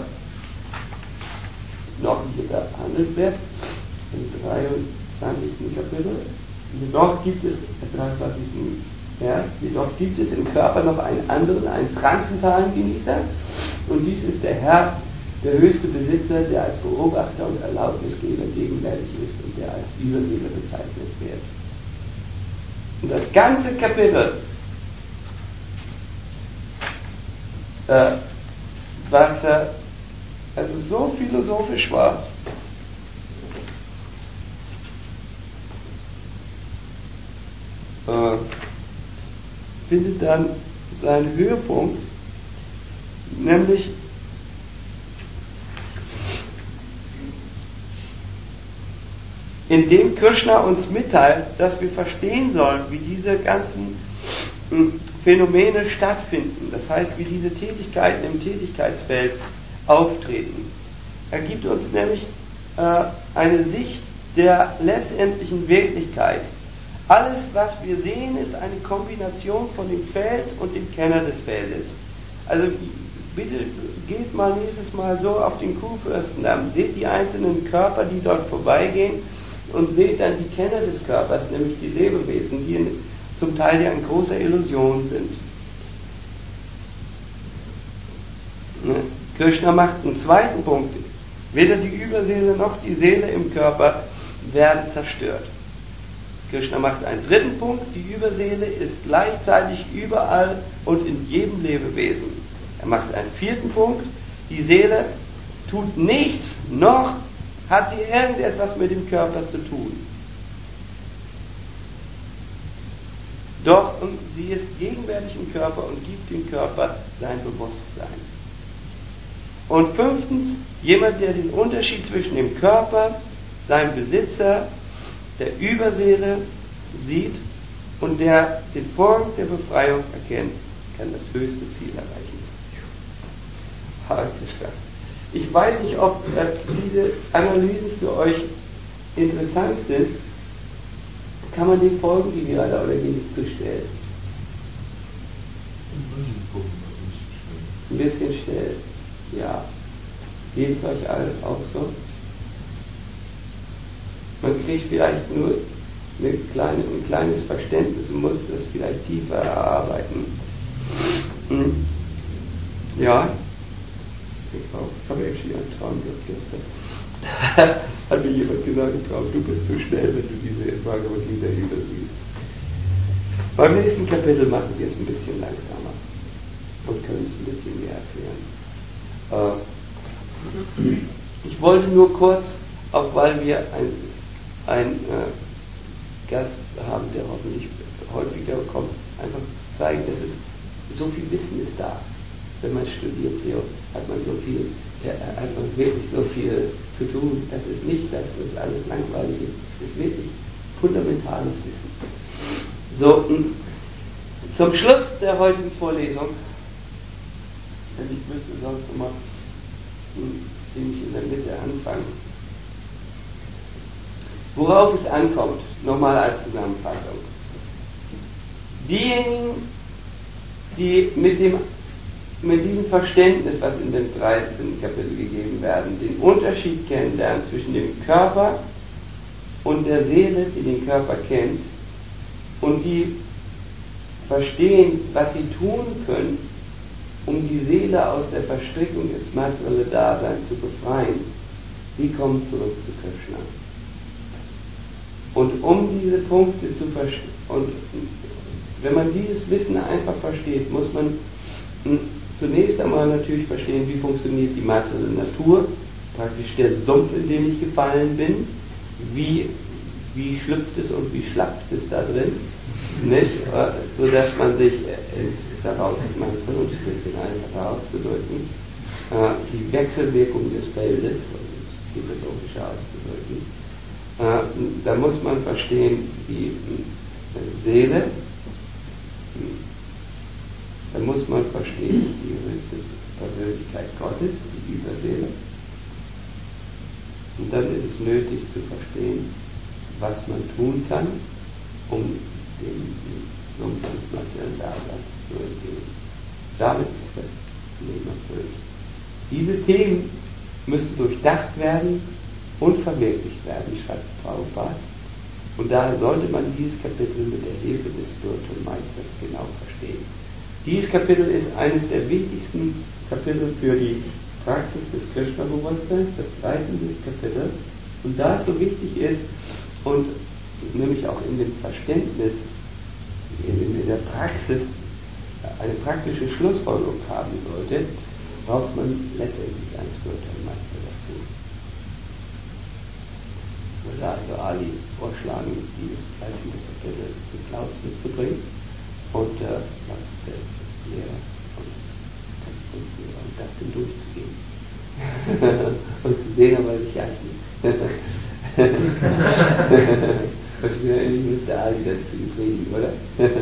noch hier behandelt wird, im dreiundzwanzigsten Kapitel. Jedoch gibt es, dreiundzwanzigsten Ja, jedoch gibt es im Körper noch einen anderen, einen transzendentalen Genießer, und dies ist der Herr, der höchste Besitzer, der als Beobachter und Erlaubnisgeber gegenwärtig ist und der als Überseele bezeichnet wird. Und das ganze Kapitel, äh, was äh, also so philosophisch war, äh, findet dann seinen Höhepunkt, nämlich indem Krishna uns mitteilt, dass wir verstehen sollen, wie diese ganzen Phänomene stattfinden, das heißt, wie diese Tätigkeiten im Tätigkeitsfeld auftreten. Er gibt uns nämlich äh, eine Sicht der letztendlichen Wirklichkeit. Alles, was wir sehen, ist eine Kombination von dem Feld und dem Kenner des Feldes. Also bitte geht mal nächstes Mal so auf den Kurfürstendamm, seht die einzelnen Körper, die dort vorbeigehen, und seht dann die Kenner des Körpers, nämlich die Lebewesen, die in, zum Teil ja in großer Illusion sind. Ne? Krishna macht einen zweiten Punkt. Weder die Überseele noch die Seele im Körper werden zerstört. Krishna macht einen dritten Punkt, die Überseele ist gleichzeitig überall und in jedem Lebewesen. Er macht einen vierten Punkt, die Seele tut nichts, noch hat sie irgendetwas mit dem Körper zu tun. Doch sie ist gegenwärtig im Körper und gibt dem Körper sein Bewusstsein. Und fünftens, jemand, der den Unterschied zwischen dem Körper, seinem Besitzer, der Überseele sieht und der den Vorgang der Befreiung erkennt, kann das höchste Ziel erreichen. Ich weiß nicht, ob äh, diese Analysen für euch interessant sind. Kann man den folgen, die gerade, oder geht es zu schnell? Ein bisschen schnell. Ja. Geht es euch allen auch so? Man kriegt vielleicht nur eine kleine, ein kleines Verständnis und muss das vielleicht tiefer erarbeiten. Hm. Ja, ich auch. Ich habe echt einen Traum gehabt gestern. Hat mir jemand gesagt, Traum, du bist zu schnell, wenn du diese Bhagavad Gita übersiehst. Beim nächsten Kapitel machen wir es ein bisschen langsamer und können es ein bisschen mehr erklären. Äh, ich wollte nur kurz, auch weil wir ein ein äh, Gast haben, der hoffentlich häufiger kommt, einfach zeigen, dass es so viel Wissen ist da. Wenn man studiert, hat man so viel, ja, hat man wirklich so viel zu tun. Das ist nicht das, was alles langweilig ist. Das ist wirklich fundamentales Wissen. So, zum Schluss der heutigen Vorlesung, denn ich müsste sonst immer ziemlich in der Mitte anfangen. Worauf es ankommt, nochmal als Zusammenfassung. Diejenigen, die mit, dem, mit diesem Verständnis, was in dem dreizehnten Kapitel gegeben werden, den Unterschied kennenlernen zwischen dem Körper und der Seele, die den Körper kennt, und die verstehen, was sie tun können, um die Seele aus der Verstrickung ins materielle Dasein zu befreien, die kommen zurück zu Krishna. Und um diese Punkte zu verstehen, und wenn man dieses Wissen einfach versteht, muss man zunächst einmal natürlich verstehen, wie funktioniert die materielle Natur, praktisch der Sumpf, in den ich gefallen bin, wie, wie schlüpft es und wie schlappt es da drin, nicht? So dass man sich äh, daraus, man versucht es ein bisschen einfacher auszudrücken, äh, die Wechselwirkung des Feldes, philosophischer auszudrücken, äh, da muss man verstehen, die äh, Seele, da muss man verstehen, die höchste Persönlichkeit Gottes, die Überseele. Und dann ist es nötig zu verstehen, was man tun kann, um dem Sumpf des materiellen Daseins zu entgehen. Damit ist das Leben erfüllt. Diese Themen müssen durchdacht werden und verwirklicht werden, schreibt Prabhupada. Und daher sollte man dieses Kapitel mit der Hilfe des Spiritual Meisters genau verstehen. Dieses Kapitel ist eines der wichtigsten Kapitel für die Praxis des Krishna-Bewusstseins, das dreizehnte Kapitel. Und da es so wichtig ist und nämlich auch in dem Verständnis, in der Praxis eine praktische Schlussfolgerung haben sollte, braucht man letztendlich einen Spiritual Meister dazu. Ich würde also Ali vorschlagen, dieses dreizehnte Kapitel zu Klaus mitzubringen und äh, was der Lehrer und Textlehrer und das dann durchzugehen. Und zu sehen, ob er sich eignet. Wahrscheinlich müsste Ali dazu bringen, oder?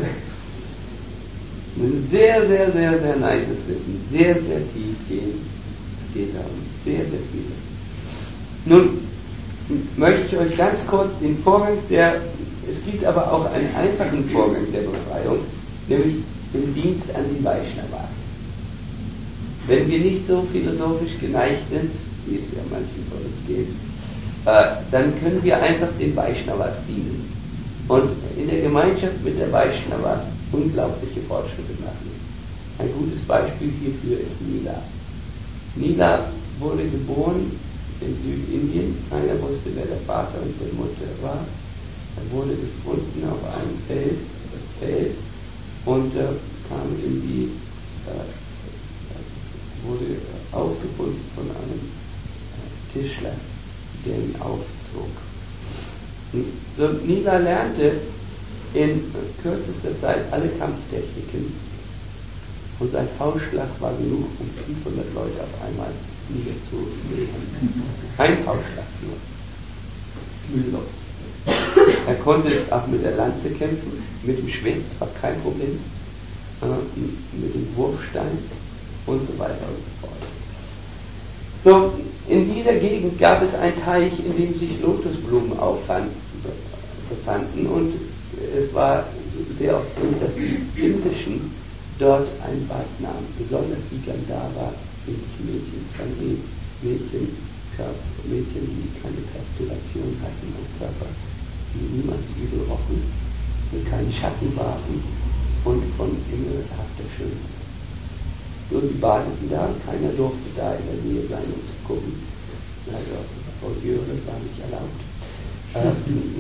Ein sehr, sehr, sehr, sehr nices Wissen, sehr, sehr tief gehen. Es geht darum, sehr, sehr viel. Nun möchte ich euch ganz kurz den Vorgang der, es gibt aber auch einen einfachen Vorgang der Befreiung, nämlich den Dienst an die Vaishnavas. Wenn wir nicht so philosophisch geneigt sind, wie es ja manchen von uns geht, äh, dann können wir einfach den Vaishnavas dienen. Und in der Gemeinschaft mit der Vaishnava unglaubliche Fortschritte machen. Ein gutes Beispiel hierfür ist Nila. Nila wurde geboren in Südindien. Keiner wusste, wer der Vater und die Mutter war. Er wurde gefunden auf einem Feld, Feld und äh, kam in die, äh, wurde aufgefunden von einem äh, Tischler, der ihn aufzog. Und so Nila lernte in kürzester Zeit alle Kampftechniken und sein Faustschlag war genug, um fünfhundert Leute auf einmal niederzulegen. Ein Faustschlag nur. Mühelos. Er konnte auch mit der Lanze kämpfen, mit dem Schwert war kein Problem, äh, mit dem Wurfstein und so weiter und so fort. So, in dieser Gegend gab es einen Teich, in dem sich Lotusblumen auffanden, befanden und es war sehr oft so, dass die Indischen dort ein Bad nahmen, besonders die Gandhara, indische Mädchen, von den Mädchen, Mädchen, die keine Perspiration hatten am Körper, die niemals übel rochen, die keinen Schatten warfen und von himmelhafter Schönheit. So, sie badeten da, keiner durfte da in der Nähe sein, um zu gucken. Also, Voyeure war nicht erlaubt. Äh,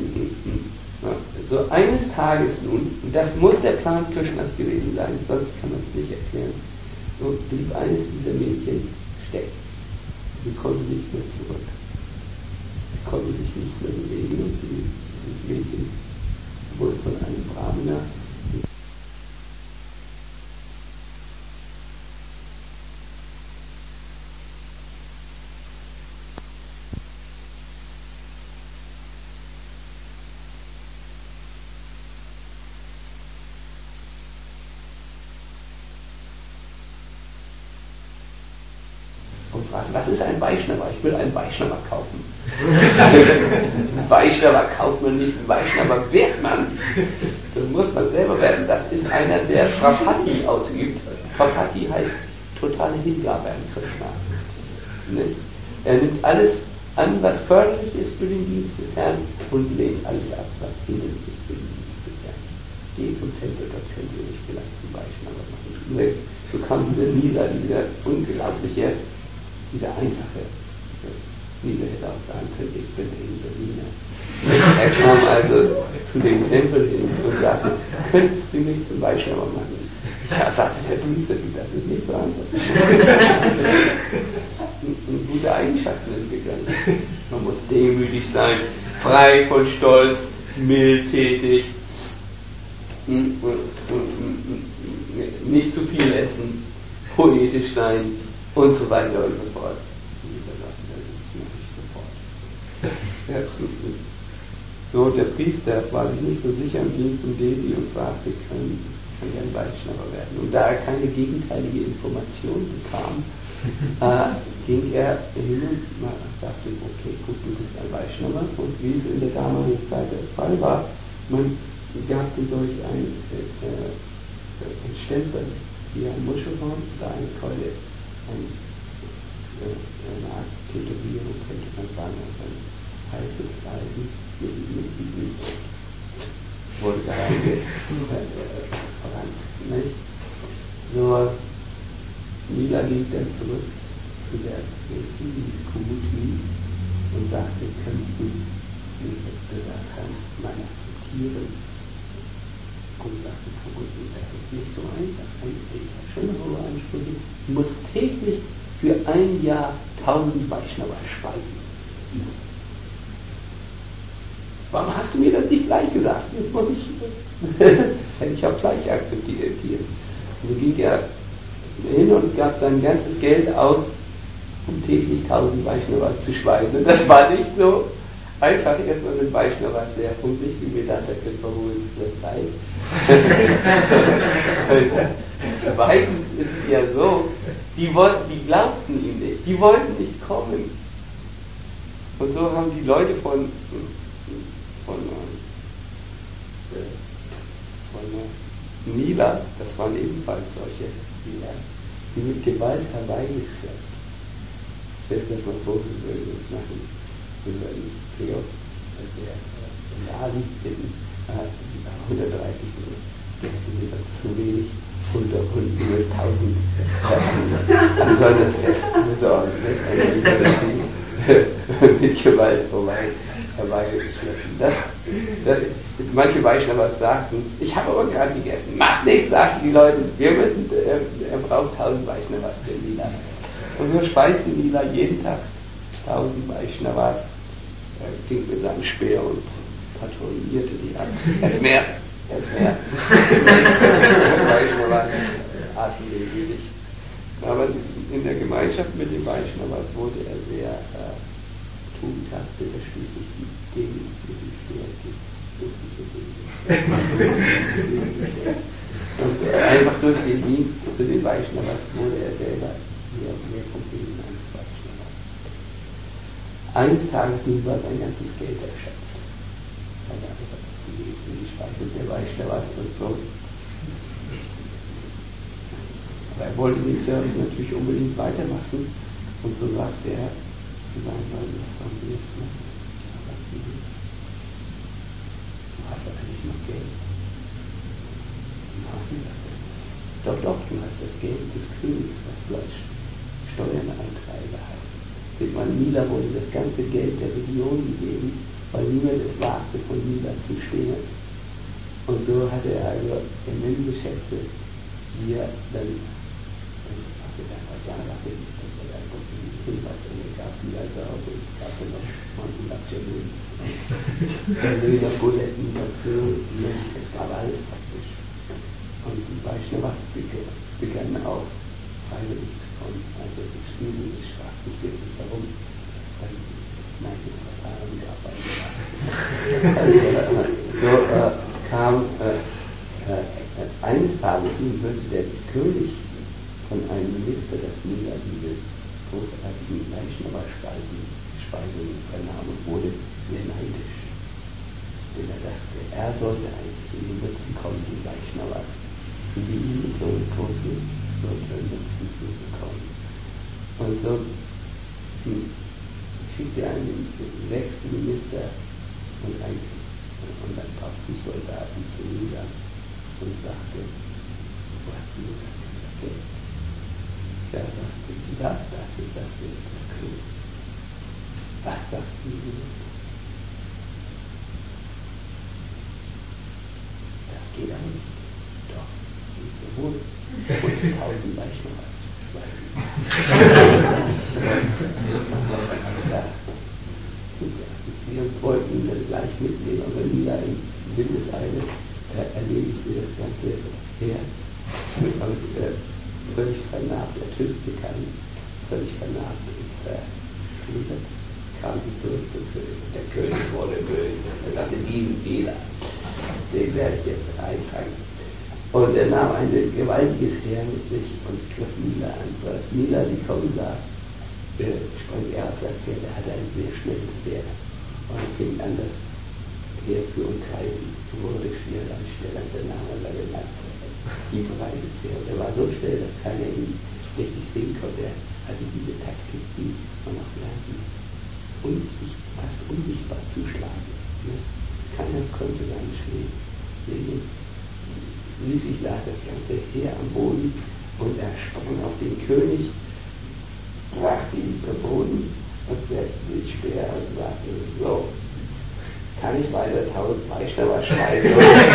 so eines Tages nun, und das muss der Plan Krishnas gewesen sein, sonst kann man es nicht erklären, so blieb eines dieser Mädchen stecken. Sie konnte nicht mehr zurück. Sie konnte sich nicht mehr bewegen und dieses Mädchen wurde von einem Brahminer fragen, was ist ein Vaishnava? Ich will einen Vaishnava kaufen. Ein Vaishnava kauft man nicht, ein Vaishnava wird man. Das muss man selber werden. Das ist einer, der Prapatti ausübt. Prapatti heißt totale Hingabe an Krishna. Nicht? Er nimmt alles an, was förderlich ist für den Dienst des Herrn und lehnt alles ab, was hinderlich ist für den Dienst des Herrn. Geh zum Tempel, dort könnt ihr nicht vielleicht zum Vaishnava machen. So kam dieser Nila, dieser unglaubliche, dieser einfache Nila hätte auch sagen können, ich bin in Berliner. Er kam also zu dem Tempel hin und sagte, könntest du mich zum Vaishnava machen? Ja, sagte der Priester, das ist nicht so einfach. Und gute Eigenschaften entwickeln. Man muss demütig sein, frei von Stolz, mildtätig, nicht zu viel essen, poetisch sein und so weiter und so fort. So, der Priester war sich nicht so sicher und ging zum Devi und fragte, kann, kann ich ein Vaishnava werden? Und da er keine gegenteilige Information bekam, äh, ging er hin und sagte, okay, gut, du bist ein Vaishnava. Und wie es in der damaligen Zeit der Fall war, man gab dir durch ein, äh, ein Stempel, wie ein Muschelhorn oder eine Keule, ein, äh, eine Art Tätowierung, könnte man sagen, ein heißes Eisen mit diesem wurde da reingebrannt. Nicht? So, Nila ging dann zurück zu der Kumuti und sagte, kannst du mich jetzt gesagt haben, meine akzeptieren? Und sagte Kumuti, das ist nicht so einfach. Ich habe schon hohe Ansprüche. Du musst täglich für ein Jahr tausend Vaishnava speisen. Warum hast du mir das nicht gleich gesagt? Jetzt muss ich, das hätte ich auch gleich akzeptiert. Und so ging er hin und gab sein ganzes Geld aus, um täglich tausend Vaishnavas zu speisen. Und das war nicht so einfach. Erstmal sind Vaishnavas sehr hungrig, wie wir dann der Verholen sehr leid. Zweitens ist es ja so, die, wollten, die glaubten ihm nicht, die wollten nicht kommen. Und so haben die Leute von von, von Nila, das waren ebenfalls solche, die, die mit Gewalt herbeigeschleppt. Stellt euch mal vor, wir würden uns machen, wir würden Theo, der Lali bitten, hundertdreißig Gäste sind das zu wenig, unter und nur tausend. Dann soll das besorgen, mit Gewalt vorbei. Das, das, manche Vaishnavas sagten, ich habe aber gerade gegessen, macht nichts, sagten die Leute, wir müssen, äh, er braucht tausend Vaishnavas für Lila. Und so speiste Lila jeden Tag tausend Vaishnavas, er ging mit seinem Speer und patrouillierte die an. Er ist mehr, er ist mehr. Vaishnavas atemweglich. Aber in der Gemeinschaft mit den Vaishnavas wurde er sehr äh, tugendhaft, bis er schließlich die Dinge mit dem Schwert und einfach durch den Dienst zu den Vaishnavas wurde er selber mehr und mehr vom Leben eines Vaishnavas. Eines Tages nun war sein ganzes Geld erschöpft. Weil er einfach die, die Speise der Vaishnavas und so. Aber er wollte den Service natürlich unbedingt weitermachen und so sagte er zu seinen Leuten, was sollen wir jetzt machen? Du hast ja eigentlich noch Geld. Nein, doch, doch, du hast das Geld des Königs, was du als Steuereintreiber hast. Seht mal, Nila wurde das ganze Geld der Region gegeben, weil niemand es wagte, von Nila zu stehlen. Und so hatte er also immense Schätze, die er dann, dann hatte er einfach ja, dafür, dass er einfach einen Hinweis an er gab, die also auch, und es gab dann noch Mandelabjamin, Lederbuletten dazu, es gab alles praktisch. Und die Vaishnavas begannen auch freiwillig zu kommen. Also das Studium, ich frage mich wirklich warum, weil es manches Verfahren gab. Also, so äh, kam äh, äh, eines Tages hörte der König von einem Minister, das Nila diese großartigen Vaishnava-Speisen Speisungen vernahm und wurde sehr neidisch. Denn er dachte, er sollte eigentlich in den Nutzen kommen, die Vaishnavas zu dienen und so einen großen Nutzen zu bekommen. Und so hm, schickte er einen sechs Minister und ein, und ein paar Fußsoldaten zu Nila und sagte, wo hast du das Geld? Ja, sagte sie, das, das ist das Geld des Königs. Was sagt sie? Das geht aber nicht. Doch, wo und tausend Leichnam abzuschweigen. Ja. Wir wollten ihn dann gleich mitnehmen, aber Nila in Windeseile äh, erledigte das Ganze her. Und äh, völlig vernarbt, er tötete keinen, völlig vernarbt und verschwindet, kam sie zurück zum König. Der König wurde böse. Er sagte, diesen Nila, den werde ich jetzt reinfangen. Und er nahm ein gewaltiges Heer mit sich und griff Nila an. Als Nila die kommen sah, äh, sprang er auf sein Pferd, er hatte ein sehr schnelles Pferd. Und fing an, das Heer zu umkreisen, wurde schneller und schneller, und danach war er genannt. Die bereitet Pferd. Er war so schnell, dass keiner ihn richtig sehen konnte. Er hatte diese Taktik, die man auch lernt, unsichtbar, fast unsichtbar zuschlagen. Ne? Keiner konnte seinen Schläge sehen. Schließlich lag das ganze Heer am Boden und er sprang auf den König, brachte ihn zu Boden und setzte den Speer und sagte, so, kann ich weiter tausend Freistämmer schreiben?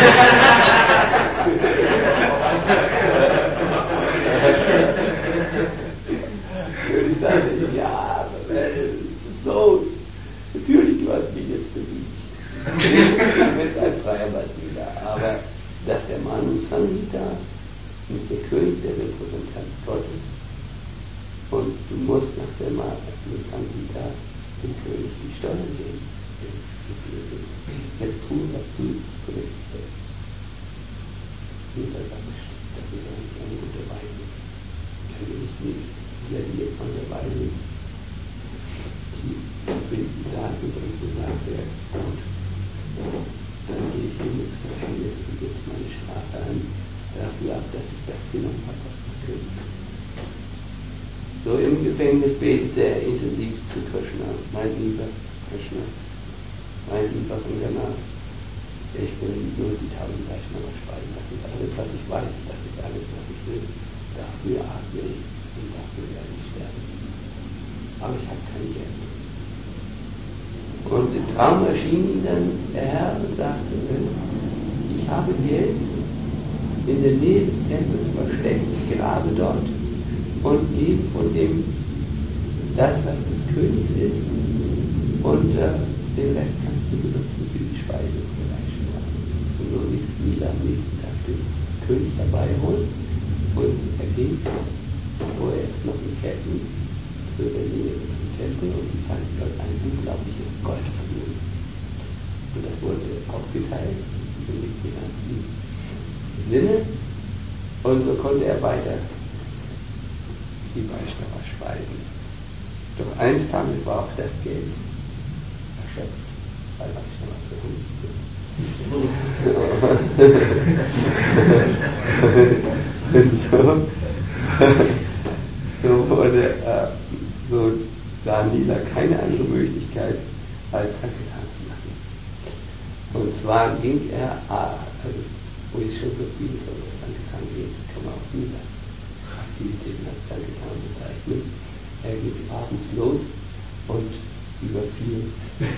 König sagte, ja, so, natürlich, du hast mich jetzt besiegt. Du bist ein freier Mann wieder, aber dass der Manu Samhita ist der König, der Repräsentant Gottes, und du musst nach der Manu Samhita dem König die Steuern geben. Jetzt tun, was du korrekt bist. Jeder sagt, das ist eigentlich eine gute Weise. Kann ich nicht plädiert von der Weise, die binden Daten und so sagt er, gut, dann gehe ich hin ins Gefängnis und gebe meine Strafe an, dafür ab, dass ich das genommen habe, was das König. So im Gefängnis betete er intensiv zu Krishna, mein lieber Krishna, mein lieber Ranganath, ich will nur die tausend Leichnam schreiben, das ist alles, was ich weiß, das ist alles, was ich will, dafür atme ich und dafür werde ich sterben. Aber ich habe kein Geld. Und im Traum erschien ihm dann der Herr und sagte, ich habe Geld in der Nähe des Tempels versteckt, ich grabe dort und gebe von dem das, was des Königs ist, und äh, den Rest kannst du benutzen für die Speise und die Leichnam. Und so ist Nila am nächsten Tag den König dabei holen und er ging, wo er jetzt noch in Ketten für der Nähe zum Tempel, und sie fand dort ein unglaubliches Goldvermögen. Und das wurde aufgeteilt in die genannten Sinne, und so konnte er weiter die Vaishnava speisen. Doch eines Tages war auch das Geld erschöpft, weil Vaishnava so, so wurde äh, so sah Nila keine andere Möglichkeit, als Sankirtan zu machen. Und zwar ging er, also wo ich schon so viel so das Sankirtan geht, kann man auch Nila Aktivitäten als Sankirtan bezeichnen. Er ging abends los und überfiel.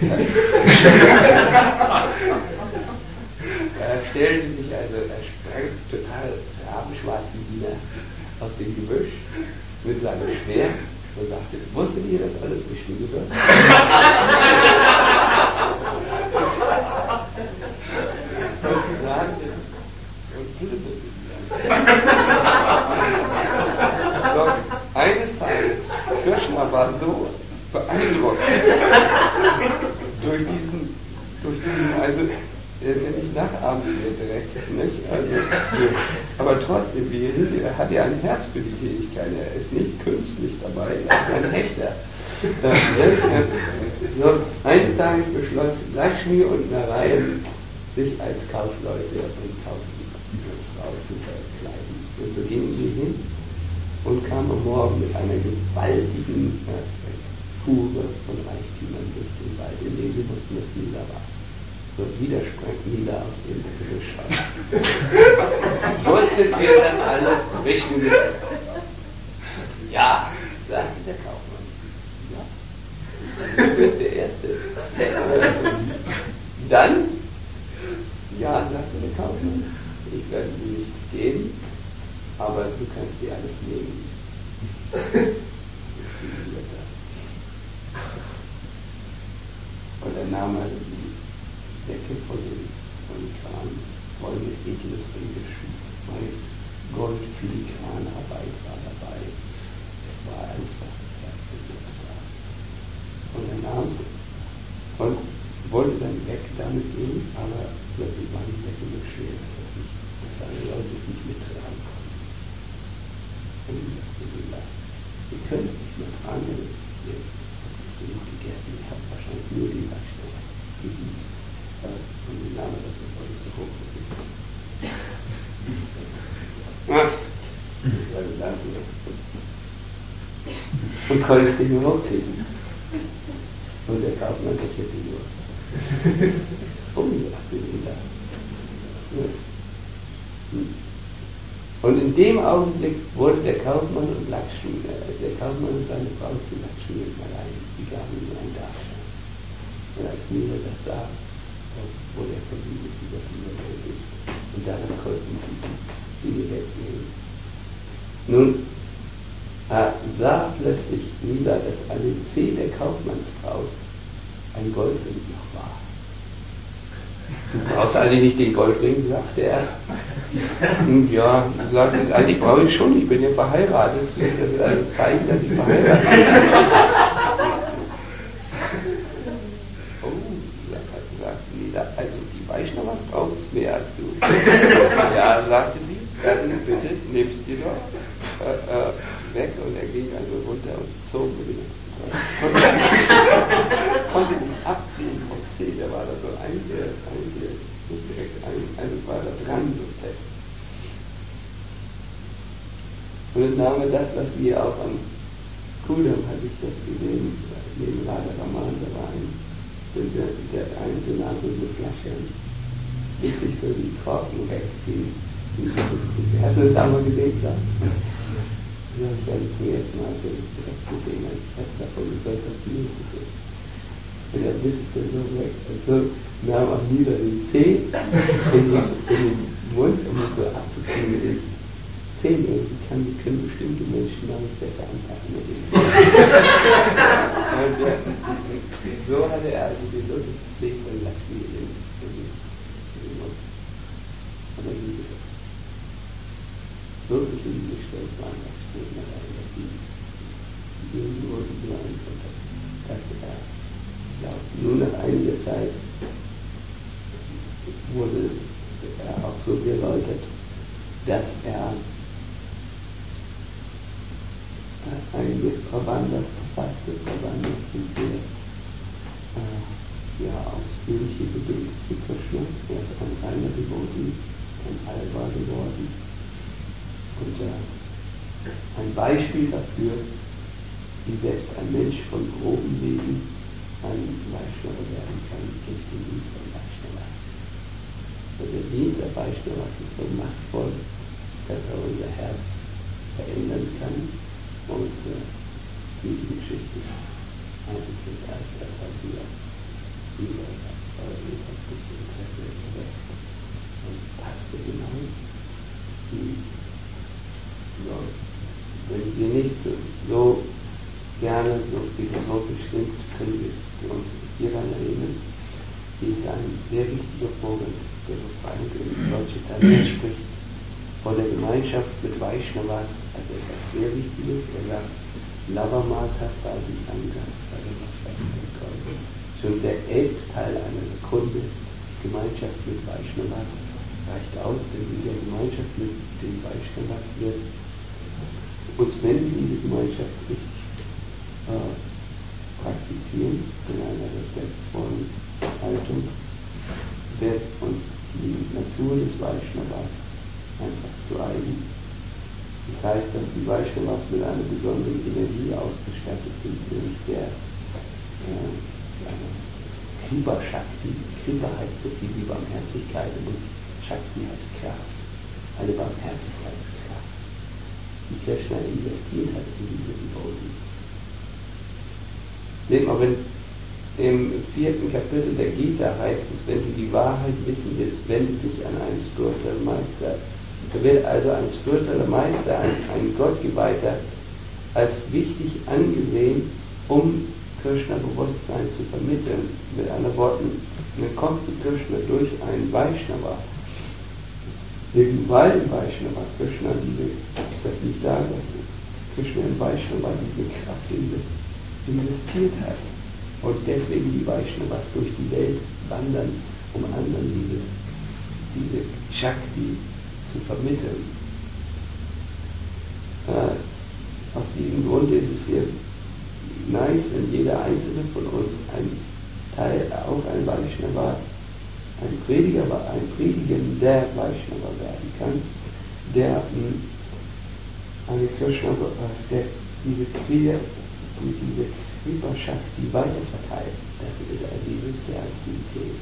Er stellte sich also, er sprang total rabenschwarz wie Diener aus dem Gebüsch mit seinem Schwert und sagte, wusstet ihr, dass alles geschrieben wird? Und sagte, Doch eines Tages, Krishna war so beeindruckt durch diesen, durch diesen, also er ist ja nicht nachahmenswert direkt, nicht? Also, aber trotzdem, wie er hat ja ein Herz für die Tätigkeit, er ist nicht künstlich dabei, er ist ein echter. So, eines Tages beschloss Lakshmi und Narayan, sich als Kaufleute und Kauffrau zu verkleiden. Und so gingen sie hin und kamen am Morgen mit einer gewaltigen äh, Fuhre von Reichtümern durch den Wald, in dem sie wussten, dass Nila war. So wieder sprang Nila aus dem Gebüsch. Wusstet ihr das alles? Wissen wir? Ja, sagte der Kaufmann. Ja. Du bist der Erste. Dann, ja, sagte der Kaufmann, ich werde dir nichts geben, aber du kannst dir alles nehmen. Und er nahm also die Decke von dem, von dem Kran, voll mit edles Ringelschmuck, weiß, Gold, Filigranarbeit war dabei. Es war alles, was das Herz begehrt war. Und er nahm es und wollte dann weg damit gehen, aber plötzlich war die Decke so schwer, dass, es nicht, dass seine Leute es nicht mittragen konnten. Und ich sagte, ihr könnt es nicht mehr tragen, ihr habt genug gegessen, ich habe wahrscheinlich nur die Waschstelle gegessen. Und die nahm das sofort so hoch. Und konnte es nicht mehr hochkriegen. Und der Kaufmann lächelte nur. Oh, dachte ich da. Und in dem Augenblick wurde der Kaufmann und Lakshmi, der Kaufmann und seine Frau zu Lakshmi allein. Die gaben ihm einen Darschein. Und als Mila das sah, wurde er von Liebe über die Welt. Und daran konnten sie die Welt nehmen. Nun äh, sah plötzlich Mila, dass an dem Zeh der Kaufmannsfrau ein Goldring noch war. Du brauchst eigentlich nicht den Goldring, sagte er. Ja, sagte, eigentlich brauche ich schon, ich bin ja verheiratet. Das ist ein Zeichen, dass ich verheiratet bin. Oh, sagte Mila, also die Vaishnavas brauchen es mehr als du. Ja, sagte sie, dann bitte, nimmst dir doch äh, äh, weg. Und er ging also runter und zog mit ihm. Konnte nicht abziehen vom See, der war da so einge, einge, direkt ein, also war da dran so fest. Und dann nahm er das, was wir auch am Kudam, hatte ich das gesehen, neben Radha Raman, da war ein, der, der eine, der nahm so eine Flasche und richtig so die Korken weg, die, die, die, hast du das einmal gesehen, klar? Ja, ich werde zum ersten Mal direkt gesehen, als ich habe davon gesagt, dass die nicht gesehen. Und er wischte so weg, und so nahm auch wieder den Tee in den, in den Mund, um es so abzukriegen mit den Zähnen. Die kann, können bestimmte Menschen damit besser anpassen mit den Zähnen. Und so hatte er also den Lotus-Tee von Lakshmi in den, in den, in den Mund. Und dann ging es wirklich in die Gestalt waren, dass die Jungen wurden blind und das dachte er, ja, nur nach einiger Zeit wurde er auch so geläutert, dass er einige Prabandas verfasste. Prabandas sind sehr äh, ja, ausführliche Gebete zu Krishna. Er ist ein reiner Devoti, ein Alva geworden. Und äh, ein Beispiel dafür, wie selbst ein Mensch von grobem Leben ein Vaishnava werden kann, durch den Dienst von Vaishnava. Und der Dienst der Vaishnava ist so machtvoll, dass er unser Herz verändern kann und äh, diese Geschichte eigentlich gezeigt hat, was wir über das Interesse geweckt und passte genau die. So, wenn wir nicht so, so gerne so philosophisch sind, können wir uns hieran erinnern, wie es ein sehr wichtiger Vorgang der Befreiung in Deutsche Tanja spricht, von der Gemeinschaft mit Vaishnavas, also etwas sehr Wichtiges. Er sagt, Lavamata Sadhu Sangha, schon der Elbteil einer Sekunde Gemeinschaft mit Vaishnavas reicht aus, denn in der Gemeinschaft mit den Vaishnavas wird uns, wenn wir diese Gemeinschaft richtig äh, praktizieren, in einer respektvollen Haltung, wird uns die Natur des Vaishnavas einfach zu eigen. Das heißt, dass die Vaishnavas mit einer besonderen Energie ausgestattet sind, nämlich der äh, Kripa Shakti. Kripa heißt so viel wie Barmherzigkeit und Shakti heißt Kraft. Eine Barmherzigkeitskraft, die Krishna investiert hat in diese Devotees. Nehmen wir, wenn im vierten Kapitel der Gita heißt es, wenn du die Wahrheit wissen willst, wende dich an einen Spiritual Meister, Da wird also ein spiritueller Meister, ein, ein Gottgeweihter, als wichtig angesehen, um Krishna-Bewusstsein zu vermitteln. Mit anderen Worten, man kommt zu Krishna durch einen Vaishnava. Weil im Vaishnava Krishna diese, das nicht sagen, dass Krishna im Vaishnava diese Kraft investiert hat. Und deswegen die Vaishnavas durch die Welt wandern, um anderen dieses, diese Shakti zu vermitteln. Äh, aus diesem Grund ist es sehr nice, wenn jeder einzelne von uns ein Teil, auch ein Vaishnava, ein Prediger, ein predigender Vaishnava werden kann, der mh, eine Krishna, der diese Kriya, diese Kripa Shakti weiterverteilt. Das ist eine die höchste Aktivität.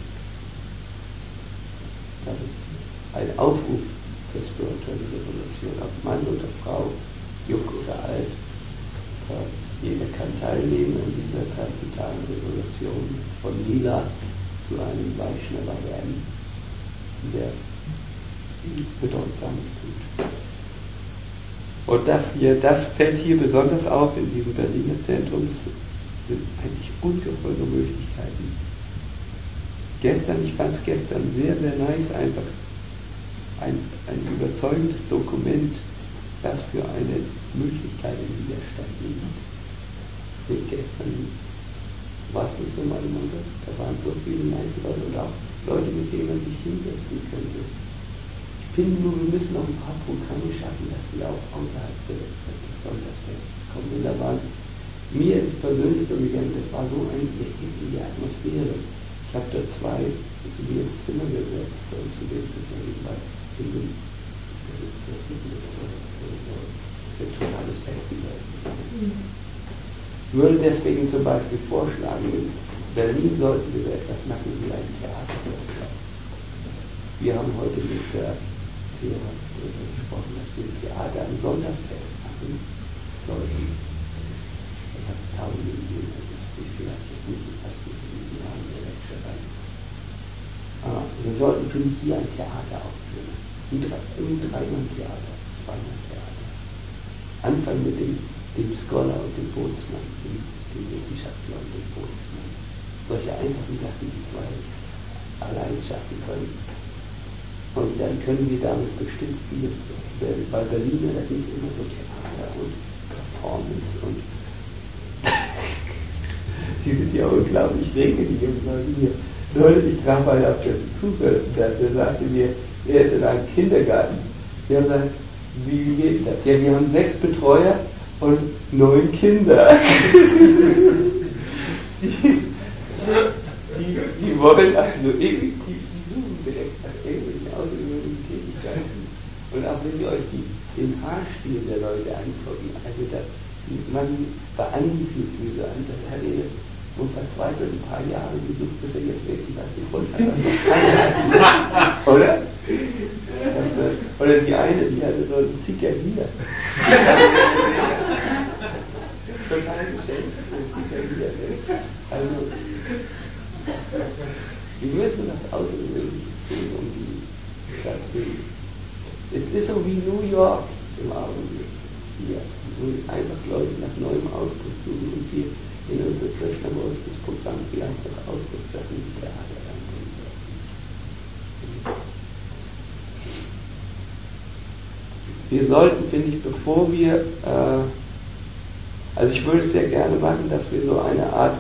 Das ist ein Aufruf zur spirituellen Revolution, ob Mann oder Frau, jung oder alt. Jeder kann teilnehmen an dieser transzendentalen Revolution von Lila zu einem Vaishnava werden, der Bedeutsames tut. Und das hier, das fällt hier besonders auf in diesem Berliner Zentrum. Es sind eigentlich ungeheure Möglichkeiten. Gestern, ich fand es gestern sehr, sehr nice, einfach ein, ein überzeugendes Dokument, was für eine Möglichkeit in dieser Stadt liegt. Gestern war es nicht so meine Mutter, da waren so viele nice Leute und auch Leute, mit denen man sich hinsetzen könnte. Ich finde nur, wir müssen noch ein paar Programme schaffen, dass wir auch außerhalb des Sonntagsfestes kommen. Und da waren, mir ist persönlich so gegangen, das war so eine richtige Atmosphäre. Ich habe da zwei zu mir ins Zimmer gesetzt und zu dem zu verlegen, weil in dem ein totales Festival. Ich würde deswegen zum Beispiel vorschlagen, in Berlin sollten wir etwas machen wie ein Theaterworkshop. Wir haben heute mit der Thea gesprochen, dass wir Theater am Sonntagsfest machen sollten. Ich habe tausende Ideen, das ist vielleicht jetzt nicht fast nicht in den Jahren der Lecture rein. Aber wir sollten für mich hier ein Theater aufführen. Ein Dreimann-Theater, Zweimann-Theater. Anfangen mit dem, dem Scholar und dem Bootsmann, dem, dem Wissenschaftler und dem Bootsmann. Solche einfachen Sachen, die zwei allein schaffen können. Und dann können wir damit bestimmt viel, bei Berliner, da gibt es immer so Theater und Performance und die sind ja unglaublich rege, die Jungs hier. Leute, ich traf mal auf der Zufall, der sagte mir, er ist in einem Kindergarten. Wir haben gesagt, wie geht das? Ja, wir haben sechs Betreuer und neun Kinder. die, die, die wollen also irgendwie, die suchen direkt nach irgendwelchen außergewöhnlichen Tätigkeiten. Und auch wenn ihr euch die, den Haarstil der Leute angucken, also das, man beeinflusst wie so an, das hat ihr so verzweifelt ein paar Jahre gesucht, bis er jetzt wirklich was gefunden hat. Oder? Oder die eine, die hatte so einen Zicker hier. Total geschenkt, ein Zicker hier. Also, wir müssen das Außergewöhnliche tun, um die Stadt zu sehen. Es ist so wie New York im Augenblick hier, wo einfach Leute nach neuem Ausdruck suchen und wir in unser Krishna-bewusstes Programm vielleicht auch Ausdruckssachen wie Theater reinbringen sollten. Wir sollten, finde ich, bevor wir, äh, also ich würde es sehr gerne machen, dass wir so eine Art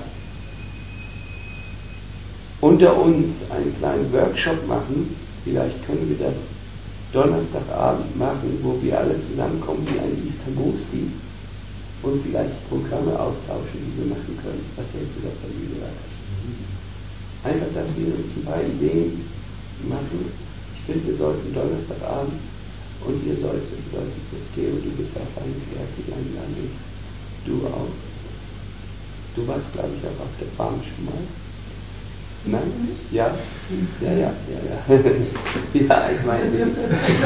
unter uns einen kleinen Workshop machen. Vielleicht können wir das Donnerstagabend machen, wo wir alle zusammenkommen wie ein Istanbul-Stil und vielleicht Programme austauschen, die wir machen können. Was hältst du davon, liebe Leute? Einfach, dass wir uns ein paar Ideen machen. Ich finde, wir sollten Donnerstagabend und ihr solltet, solltet Theo, du bist auch eigentlich herzlich eingeladen, du auch. Du warst, glaube ich, auch auf der Farm schon mal. Nein? Ja? Ja, ja, ja, ja. Ja, ich meine nicht.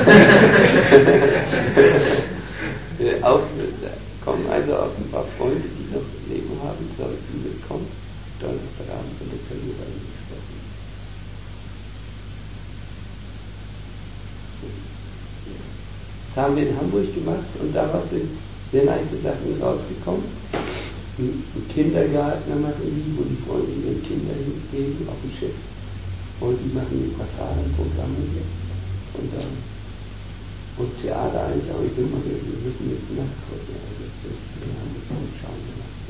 Auch, kommen also auch ein paar Freunde, die noch Leben haben sollten, willkommen. Donnerstagabend und wir können über ihn sprechen. haben wir in Hamburg gemacht und daraus sind sehr nice Sachen rausgekommen. Ein Kindergärtner machen die, wo die Freunde ihren Kindern hingehen auf dem Schiff. Und die machen die Passagenprogramme jetzt. Und, äh, und Theater eigentlich auch. Ich will mal, wir müssen jetzt nachgucken. Also wir haben jetzt schauen wir nach.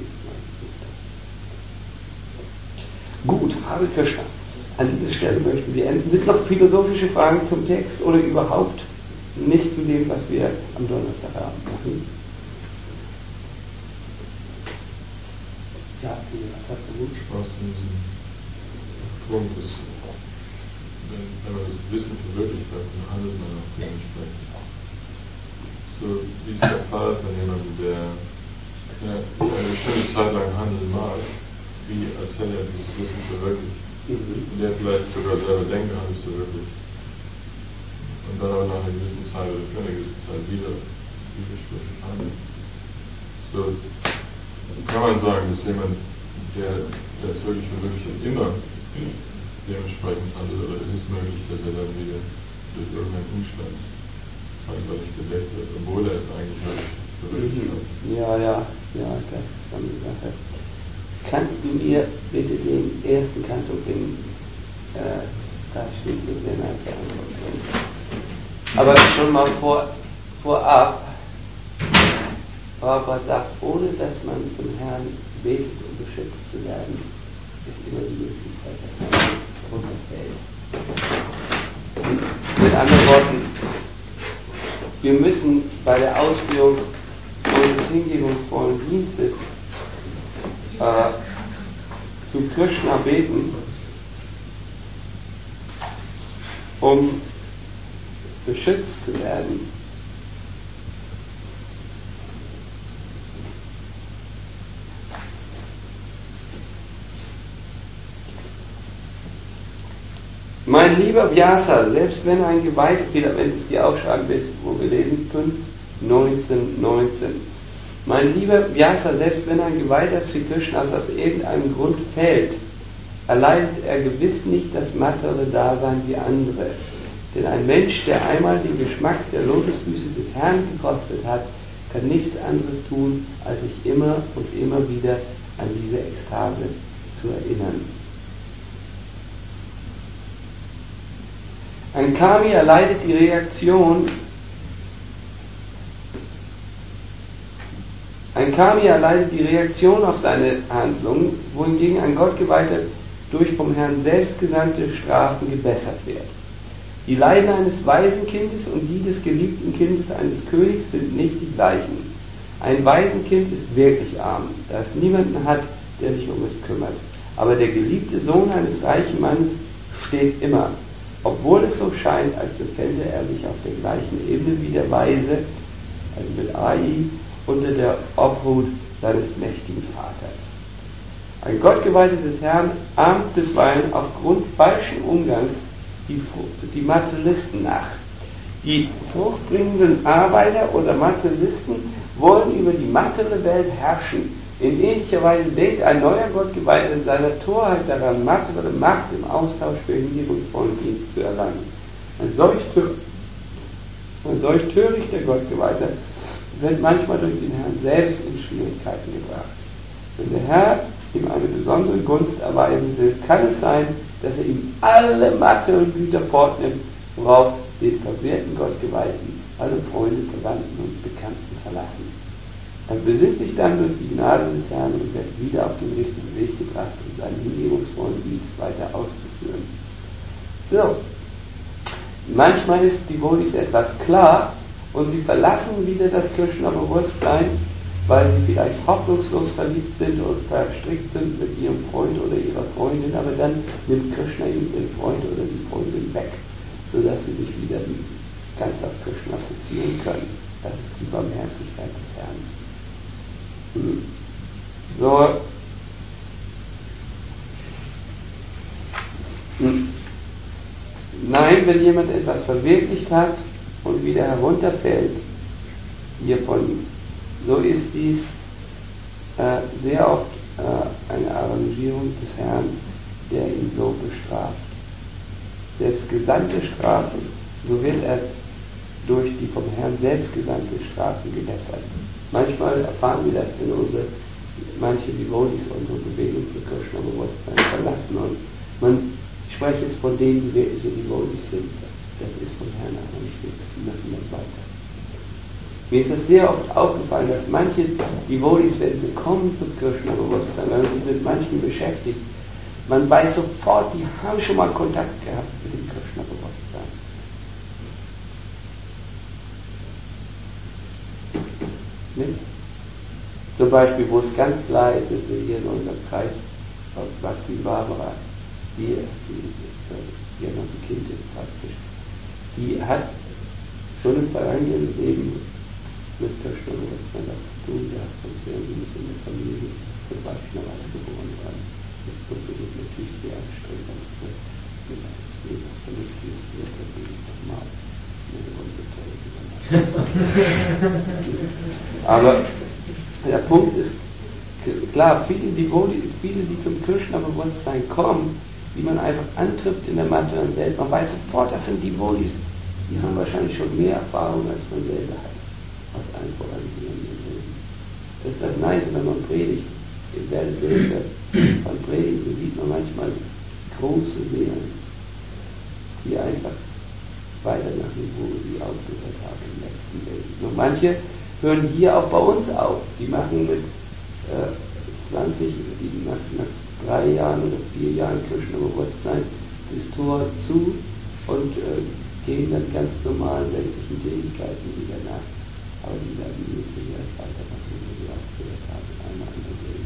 Gut, habe ich verstanden. An dieser Stelle möchten wir enden. Sind noch philosophische Fragen zum Text oder überhaupt nicht zu dem, was wir am Donnerstagabend machen? Ja, was hat der Wunsch? Aus diesem Punkt ist, wenn, wenn man das Wissen verwirklicht hat, dann handelt man auch dementsprechend. So wie ist der Fall von jemandem, der ja, eine bestimmte Zeit lang handeln mag, wie als hätte er dieses Wissen verwirklicht. Mhm. Und der vielleicht sogar selber denkt, er hat es verwirklicht. Und dann aber nach einer gewissen Zeit oder für eine gewisse Zeit wieder widersprüchlich handelt. So kann man sagen, dass jemand, der, der es wirklich verwirklicht hat, immer dementsprechend handelt, oder ist es möglich, dass er dann wieder durch irgendeinen Umstand zwangsläufig gedeckt wird, obwohl er es eigentlich wirklich verwirklicht hat? Ja, ja, ja, das ist eine Sache. Kannst du mir bitte den ersten Kanto bringen? Äh, da steht so sehr nice Antwort drin. Aber schon mal vor, vorab, Barbara sagt, ohne dass man zum Herrn betet, um beschützt zu werden, ist immer die Möglichkeit, dass man runterfällt. Mit anderen Worten, wir müssen bei der Ausführung unseres hingebungsvollen Dienstes äh, zu Krishna beten, um beschützt zu werden. Mein lieber Vyasa, selbst wenn ein Geweihter, wieder wenn es dir aufschreiben willst, wo wir lesen, fünf, neunzehn, neunzehn. Mein lieber Vyasa, selbst wenn ein Geweihter Sri Krishnas aus irgendeinem Grund fällt, erleidet er gewiss nicht das materielle Dasein wie andere. Denn ein Mensch, der einmal den Geschmack der Lotusfüße des Herrn gekostet hat, kann nichts anderes tun, als sich immer und immer wieder an diese Ekstase zu erinnern. Ein Kami erleidet die Reaktion, ein Kami erleidet die Reaktion auf seine Handlungen, wohingegen ein Gottgeweihter durch vom Herrn selbst gesandte Strafen gebessert wird. Die Leiden eines Waisenkindes und die des geliebten Kindes eines Königs sind nicht die gleichen. Ein Waisenkind ist wirklich arm, da es niemanden hat, der sich um es kümmert. Aber der geliebte Sohn eines reichen Mannes steht immer, obwohl es so scheint, als befände er sich auf der gleichen Ebene wie der Weise, also mit Ai, unter der Obhut seines mächtigen Vaters. Ein Gottgeweihter des Herrn ahmt bisweilen aufgrund falschen Umgangs die, die Materialisten nach. Die fruchtbringenden Arbeiter oder Materialisten wollen über die materielle Welt herrschen. In ähnlicher Weise denkt ein neuer Gottgeweihter in seiner Torheit daran, materielle Macht im Austausch für hingebungsvollen Dienst zu erlangen. Ein solch, ein solch törichter Gottgeweihter wird manchmal durch den Herrn selbst in Schwierigkeiten gebracht. Wenn der Herr ihm eine besondere Gunst erweisen will, kann es sein, dass er ihm alle materiellen Güter fortnimmt, worauf den verwirrten Gottgeweihten alle Freunde, Verwandten und Bekannten verlassen. Er besinnt sich dann durch die Gnade des Herrn und wird wieder auf den richtigen Weg gebracht, um seinen hingebungsvollen Dienst weiter auszuführen. So, manchmal ist die Bodhis etwas klar und sie verlassen wieder das Krishna-Bewusstsein, weil sie vielleicht hoffnungslos verliebt sind oder verstrickt sind mit ihrem Freund oder ihrer Freundin, aber dann nimmt Krishna ihnen den Freund oder die Freundin weg, sodass sie sich wieder ganz auf Krishna fokussieren können. Das ist die Barmherzigkeit des Herrn. So. Nein, wenn jemand etwas verwirklicht hat und wieder herunterfällt hiervon, so ist dies äh, sehr oft äh, eine Arrangierung des Herrn, der ihn so bestraft. Selbst gesandte Strafen, so wird er durch die vom Herrn selbst gesandte Strafen gebessert. Manchmal erfahren wir das, wenn unsere, manche Devotees unsere Bewegung für Krishna-Bewusstsein verlassen. Und man, ich spreche jetzt von denen, die wirkliche Devotees sind. Das ist vom Herrn aber nicht wirklich. Die machen das weiter. Mir ist das sehr oft aufgefallen, dass manche Devotees, wenn sie kommen zum Krishna-Bewusstsein, wenn man sich mit manchen beschäftigt, man weiß sofort, die haben schon mal Kontakt gehabt mit dem Krishna-Bewusstsein. Nicht? Zum Beispiel, wo es ganz klar ist, ist hier in unserem Kreis, Bhakti Barbara, die, die, die ja noch ein Kind ist praktisch, die hat schon im vergangenen Leben mit Krishna-Bewusstsein das zu tun gehabt, sonst wären sie nicht in der Familie für Vaishnava geboren worden. Das muss ich natürlich sehr anstrengend, wenn es mit etwas Vernünftiges wird, dass sie nochmal eine Runde übernachten. Aber der Punkt ist, klar, viele Devotees, viele, die zum Krishna-Bewusstsein kommen, die man einfach antrifft in der materiellen Welt, man weiß sofort, das sind Devotees, die haben wahrscheinlich schon mehr Erfahrung, als man selber hat, aus allen vorangehenden Leben. Das ist das Nice, wenn man predigt. Ihr werdet sehen, beim Predigen sieht man manchmal große Seelen, die einfach weitermachen, wo sie aufgehört haben im letzten Leben. Und manche hören hier auch bei uns auf. Die machen mit äh, zwanzig, die nach, nach drei Jahren oder vier Jahren Krishna-Bewusstsein das Tor zu und äh, gehen dann ganz normalen weltlichen Tätigkeiten wieder nach. Aber die werden nie vielleicht weitermachen, wo sie aufgehört haben, in einem anderen Leben.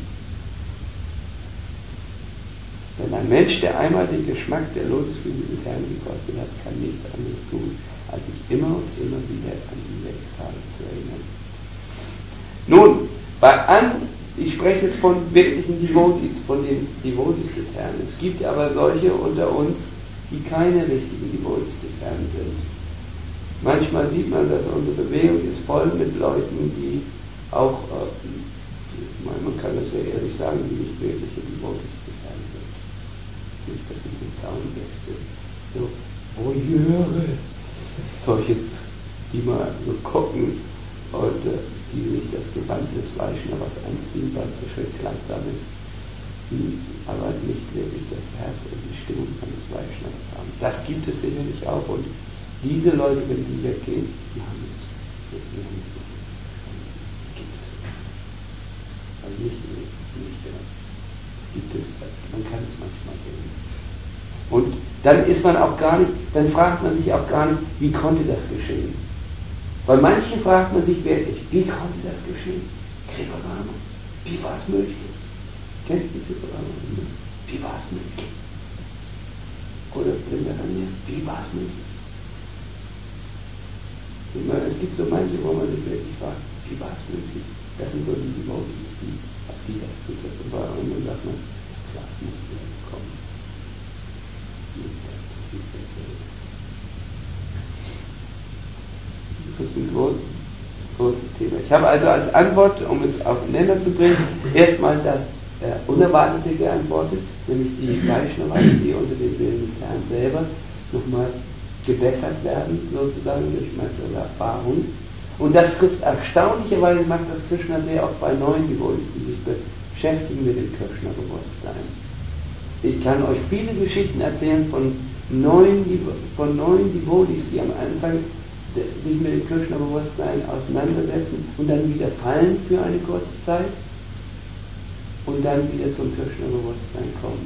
Denn ein Mensch, der einmal den Geschmack der Lotusfüße des Herrn gekostet hat, kann nichts anderes tun, als sich immer und immer wieder an die Wegtage zu erinnern. Nun, bei an, ich spreche jetzt von wirklichen Devotees, von den Devotees des Herrn. Es gibt aber solche unter uns, die keine richtigen Devotees des Herrn sind. Manchmal sieht man, dass unsere Bewegung ist voll mit Leuten, die auch, äh, man kann das ja ehrlich sagen, die nicht wirkliche Devotees des Herrn sind. Nicht, das sind so Zaungäste, so Voyeure, solche, die mal so gucken und äh, die sich das Gewand des Fleischen was anziehen, weil es so schön klangt damit, die aber nicht wirklich das Herz und die Stimmung eines Fleischners haben. Das gibt es sicherlich auch, und diese Leute, wenn die weggehen, die haben es. Die haben es. Gibt es. Also nicht, nicht äh, gibt es, man kann es manchmal sehen. Und dann ist man auch gar nicht, dann fragt man sich auch gar nicht, wie konnte das geschehen? Bei manchen fragt man sich wirklich, wie konnte das geschehen? Kriparama, wie war es möglich? Kennt ihr Kriparama? Wie war es möglich? Oder Brindaranya, wie war es möglich? Es gibt so manche, wo man sich wirklich fragt, wie war es möglich? Das sind so die Devotees, die auf die das zu treffen war. Und dann sagt man, klar, es muss wieder kommen. Das ist ein groß, großes Thema. Ich habe also als Antwort, um es auf den Nenner zu bringen, erstmal das äh, Unerwartete geantwortet, nämlich die Vaishnavas, die unter dem Willen des Herrn selber nochmal gebessert werden, sozusagen durch materielle Erfahrung. Und das trifft erstaunlicherweise, macht das Krishna sehr oft bei neuen Devotees, die sich beschäftigen mit dem Krishna-Bewusstsein. Ich kann euch viele Geschichten erzählen von neuen, von neuen Devotees, die am Anfang sich mit dem Krishna-Bewusstsein auseinandersetzen und dann wieder fallen für eine kurze Zeit und dann wieder zum Krishna-Bewusstsein kommen.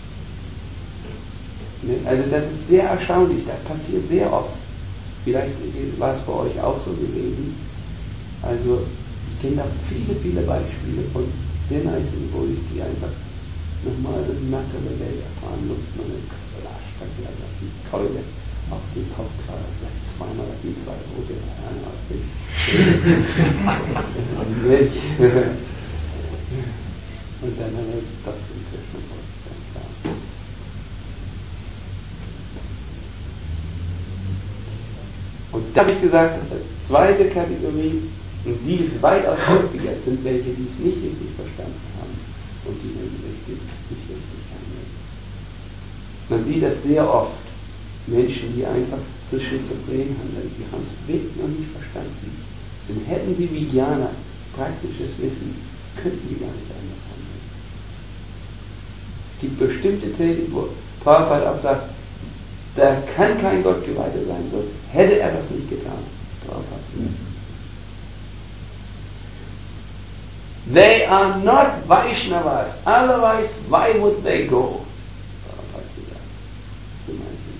Also das ist sehr erstaunlich, das passiert sehr oft. Vielleicht war es bei euch auch so gewesen. Also ich kenne da viele, viele Beispiele von sehr nice Devotees, die einfach nochmal eine nackere Welt erfahren mussten und dann Flaschverkehr auf die Keule auf den Kopf gerade, vielleicht zweimal auf die zwei rote Herne auf den Milch. Und dann haben wir das inzwischen ganz klar. Und da habe ich gesagt, dass die zweite Kategorie, und die ist weitaus häufiger, sind welche, die es nicht richtig verstanden haben und die nicht richtig, nicht richtig handeln. Man sieht das sehr oft, Menschen, die einfach so schizophren handeln, die haben es wirklich noch nicht verstanden. Denn hätten sie Vijnana, praktisches Wissen, könnten die gar nicht anders handeln. Es gibt bestimmte Themen, wo Prabhupada auch sagt, da kann kein Gottgeweihter sein, sonst hätte er das nicht getan. Prabhupada. They are not Vaishnavas, otherwise why would they go? Prabhupada gesagt. So meint sie.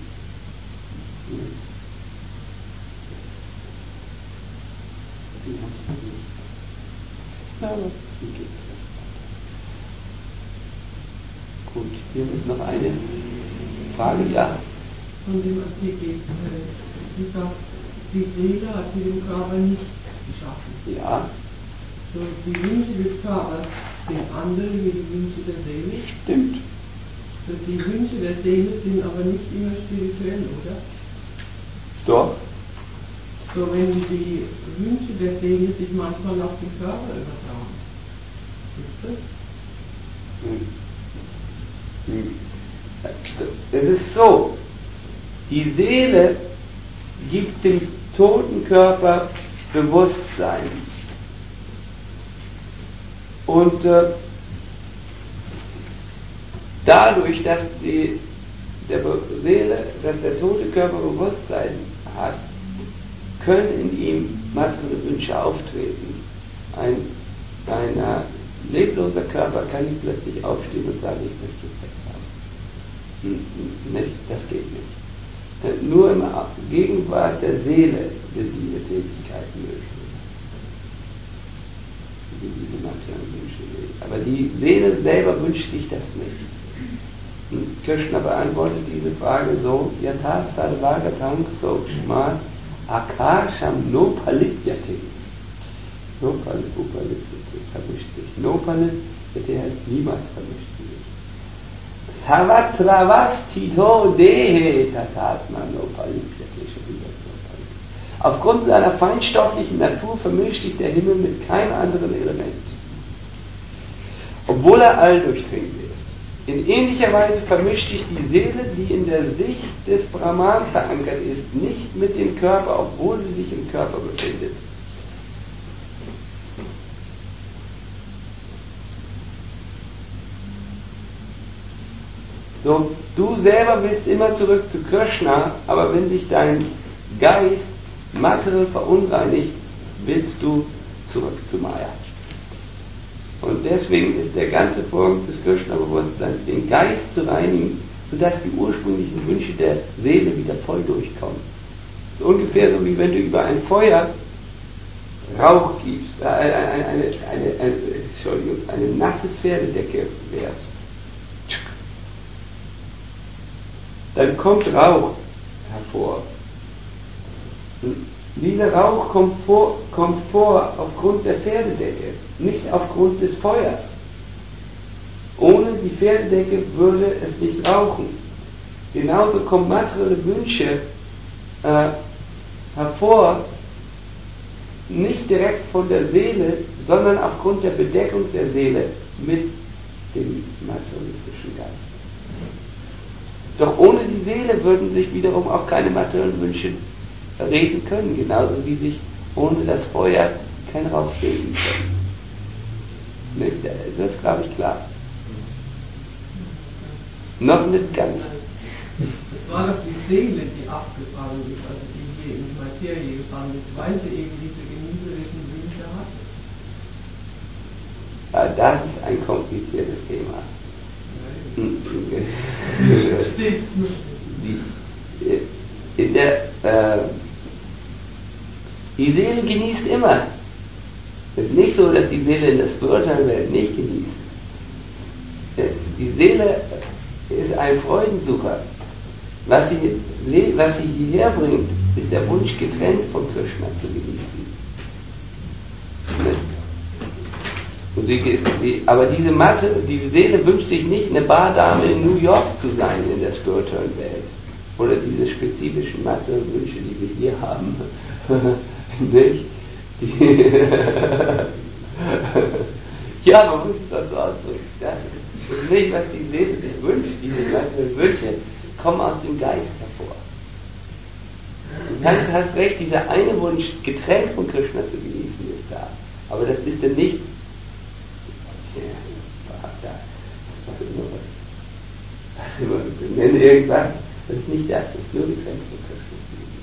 Die haben es noch nicht. Na, aber wie geht's das? Gut, hier ist noch eine Frage, ja. Von dem Artikel, äh, die sagt, die Seele hat sie den Körper nicht geschaffen. Ja. So, die Wünsche des Körpers sind andere wie die Wünsche der Seele. Stimmt. So, die Wünsche der Seele sind aber nicht immer spirituell, oder? Doch. So, wenn die Wünsche der Seele sich manchmal auf den Körper übertragen. Ist das? Hm. Hm. Es ist so, die Seele gibt dem toten Körper Bewusstsein. Und äh, dadurch, dass die der Seele, dass der tote Körper Bewusstsein hat, können in ihm materielle Wünsche auftreten. Ein, ein äh, lebloser Körper kann nicht plötzlich aufstehen und sagen, ich möchte Sex haben. Nicht, das geht nicht. Äh, nur in Gegenwart der Seele sind diese Tätigkeiten möglich. Die diese materiellen Wünsche sehen. Aber die Seele selber wünscht sich das nicht. Und Krishna beantwortet diese Frage so: Yatha sarvagatang sokshma akasham nopalityate. Nopalityate, vermischt sich. Nopalityate heißt niemals vermischt sich. Savatravastito dehe tatatma nopalityate. Schon wieder Nopalityate. Aufgrund seiner feinstofflichen Natur vermischt sich der Himmel mit keinem anderen Element. Obwohl er alldurchdringend ist. In ähnlicher Weise vermischt sich die Seele, die in der Sicht des Brahman verankert ist, nicht mit dem Körper, obwohl sie sich im Körper befindet. So, du selber willst immer zurück zu Krishna, aber wenn sich dein Geist materiell verunreinigt, willst du zurück zu Maya. Und deswegen ist der ganze Vorgang des Krishna-Bewusstseins, den Geist zu reinigen, sodass die ursprünglichen Wünsche der Seele wieder voll durchkommen. Das ist ungefähr so, wie wenn du über ein Feuer Rauch gibst, äh, eine, eine, eine, eine, eine, Entschuldigung, eine nasse Pferdedecke werfst. Dann kommt Rauch hervor. Und dieser Rauch kommt vor, kommt vor aufgrund der Pferdedecke, nicht aufgrund des Feuers. Ohne die Pferdedecke würde es nicht rauchen. Genauso kommen materielle Wünsche äh, hervor, nicht direkt von der Seele, sondern aufgrund der Bedeckung der Seele mit dem materialistischen Geist. Doch ohne die Seele würden sich wiederum auch keine materiellen Wünsche reden können, genauso wie sich ohne das Feuer kein Rauch reden können. Nicht? Das ist, glaube ich, klar. Noch nicht ganz. Es war doch die Seele, die abgefallen ist, also die hier in die Materie gefallen ist, weil sie eben diese genießerischen Wünsche hatte. Ja, das ist ein kompliziertes Thema. Die, in der, äh, die Seele genießt immer. Es ist nicht so, dass die Seele in der spirituellen Welt nicht genießt. Die Seele ist ein Freudensucher. Was sie, was sie hierher bringt, ist der Wunsch, getrennt von Krishna zu genießen. Und sie, sie, aber diese Mathe, die Seele wünscht sich nicht, eine Bardame in New York zu sein in der spirituellen Welt. Oder diese spezifischen Mathe-Wünsche, die wir hier haben. Nicht? Die ja, man muss das so ausdrücken. Das ist nicht, was die Seele sich wünscht. Diese Mathe-Wünsche kommen aus dem Geist hervor. Du hast recht, dieser eine Wunsch, Getränk von Krishna zu genießen, ist da. Aber das ist dann nicht, ja, das war immer was, wir nennen irgendwas, das ist nicht das, das ist nur Getränk von Krishna.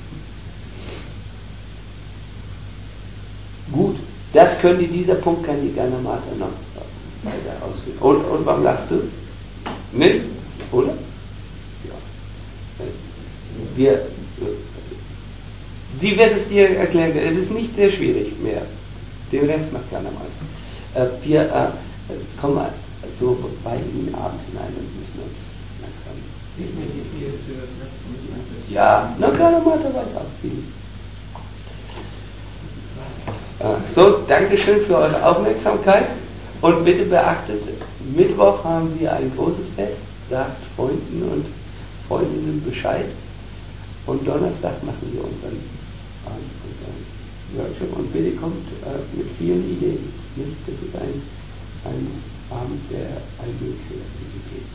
Gut, das könnte, dieser Punkt kann die Ganamata noch weiter ausführen. Und, und warum lachst du? Mit? Oder? Ja. Wir, sie wird es dir erklären, es ist nicht sehr schwierig mehr. Den Rest macht Ganamata. Wir äh, kommen so bald in den Abend hinein und müssen uns langsam. Nicht mehr die viel für Ja, na Ganamata weiß auch viel. So, Dankeschön für eure Aufmerksamkeit und bitte beachtet, Mittwoch haben wir ein großes Fest, sagt Freunden und Freundinnen Bescheid und Donnerstag machen wir unseren, unseren Workshop und bitte kommt äh, mit vielen Ideen. Nicht? Das ist ein, ein Abend der eigenen Kreativität.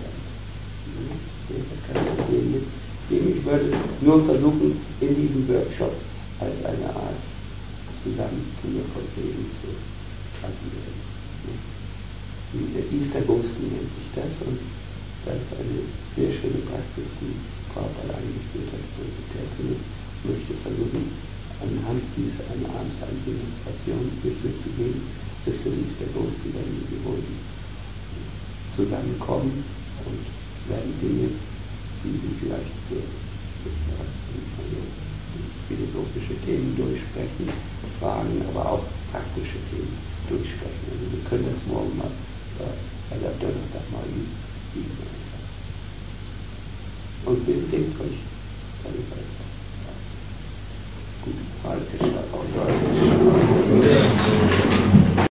Ideen mitgeben. Ich würde nur versuchen, in diesem Workshop als eine Art Zusammenziehen von Leben zu agieren. Der Easter Ghosting nennt sich das und das ist eine sehr schöne Praxis, die Prabhupada eingeführt hat für die Täter. Ich möchte versuchen, anhand dieses einen Abends eine Demonstration durchzugehen, durch das Easter Ghosting, wenn wir wohl zusammenkommen und werden Dinge, die wir vielleicht für, für, für philosophische Themen durchsprechen, Fragen, aber auch praktische Themen durchsprechen. Also wir können das morgen mal, also ab Donnerstag mal üben. Und bitte denkt euch,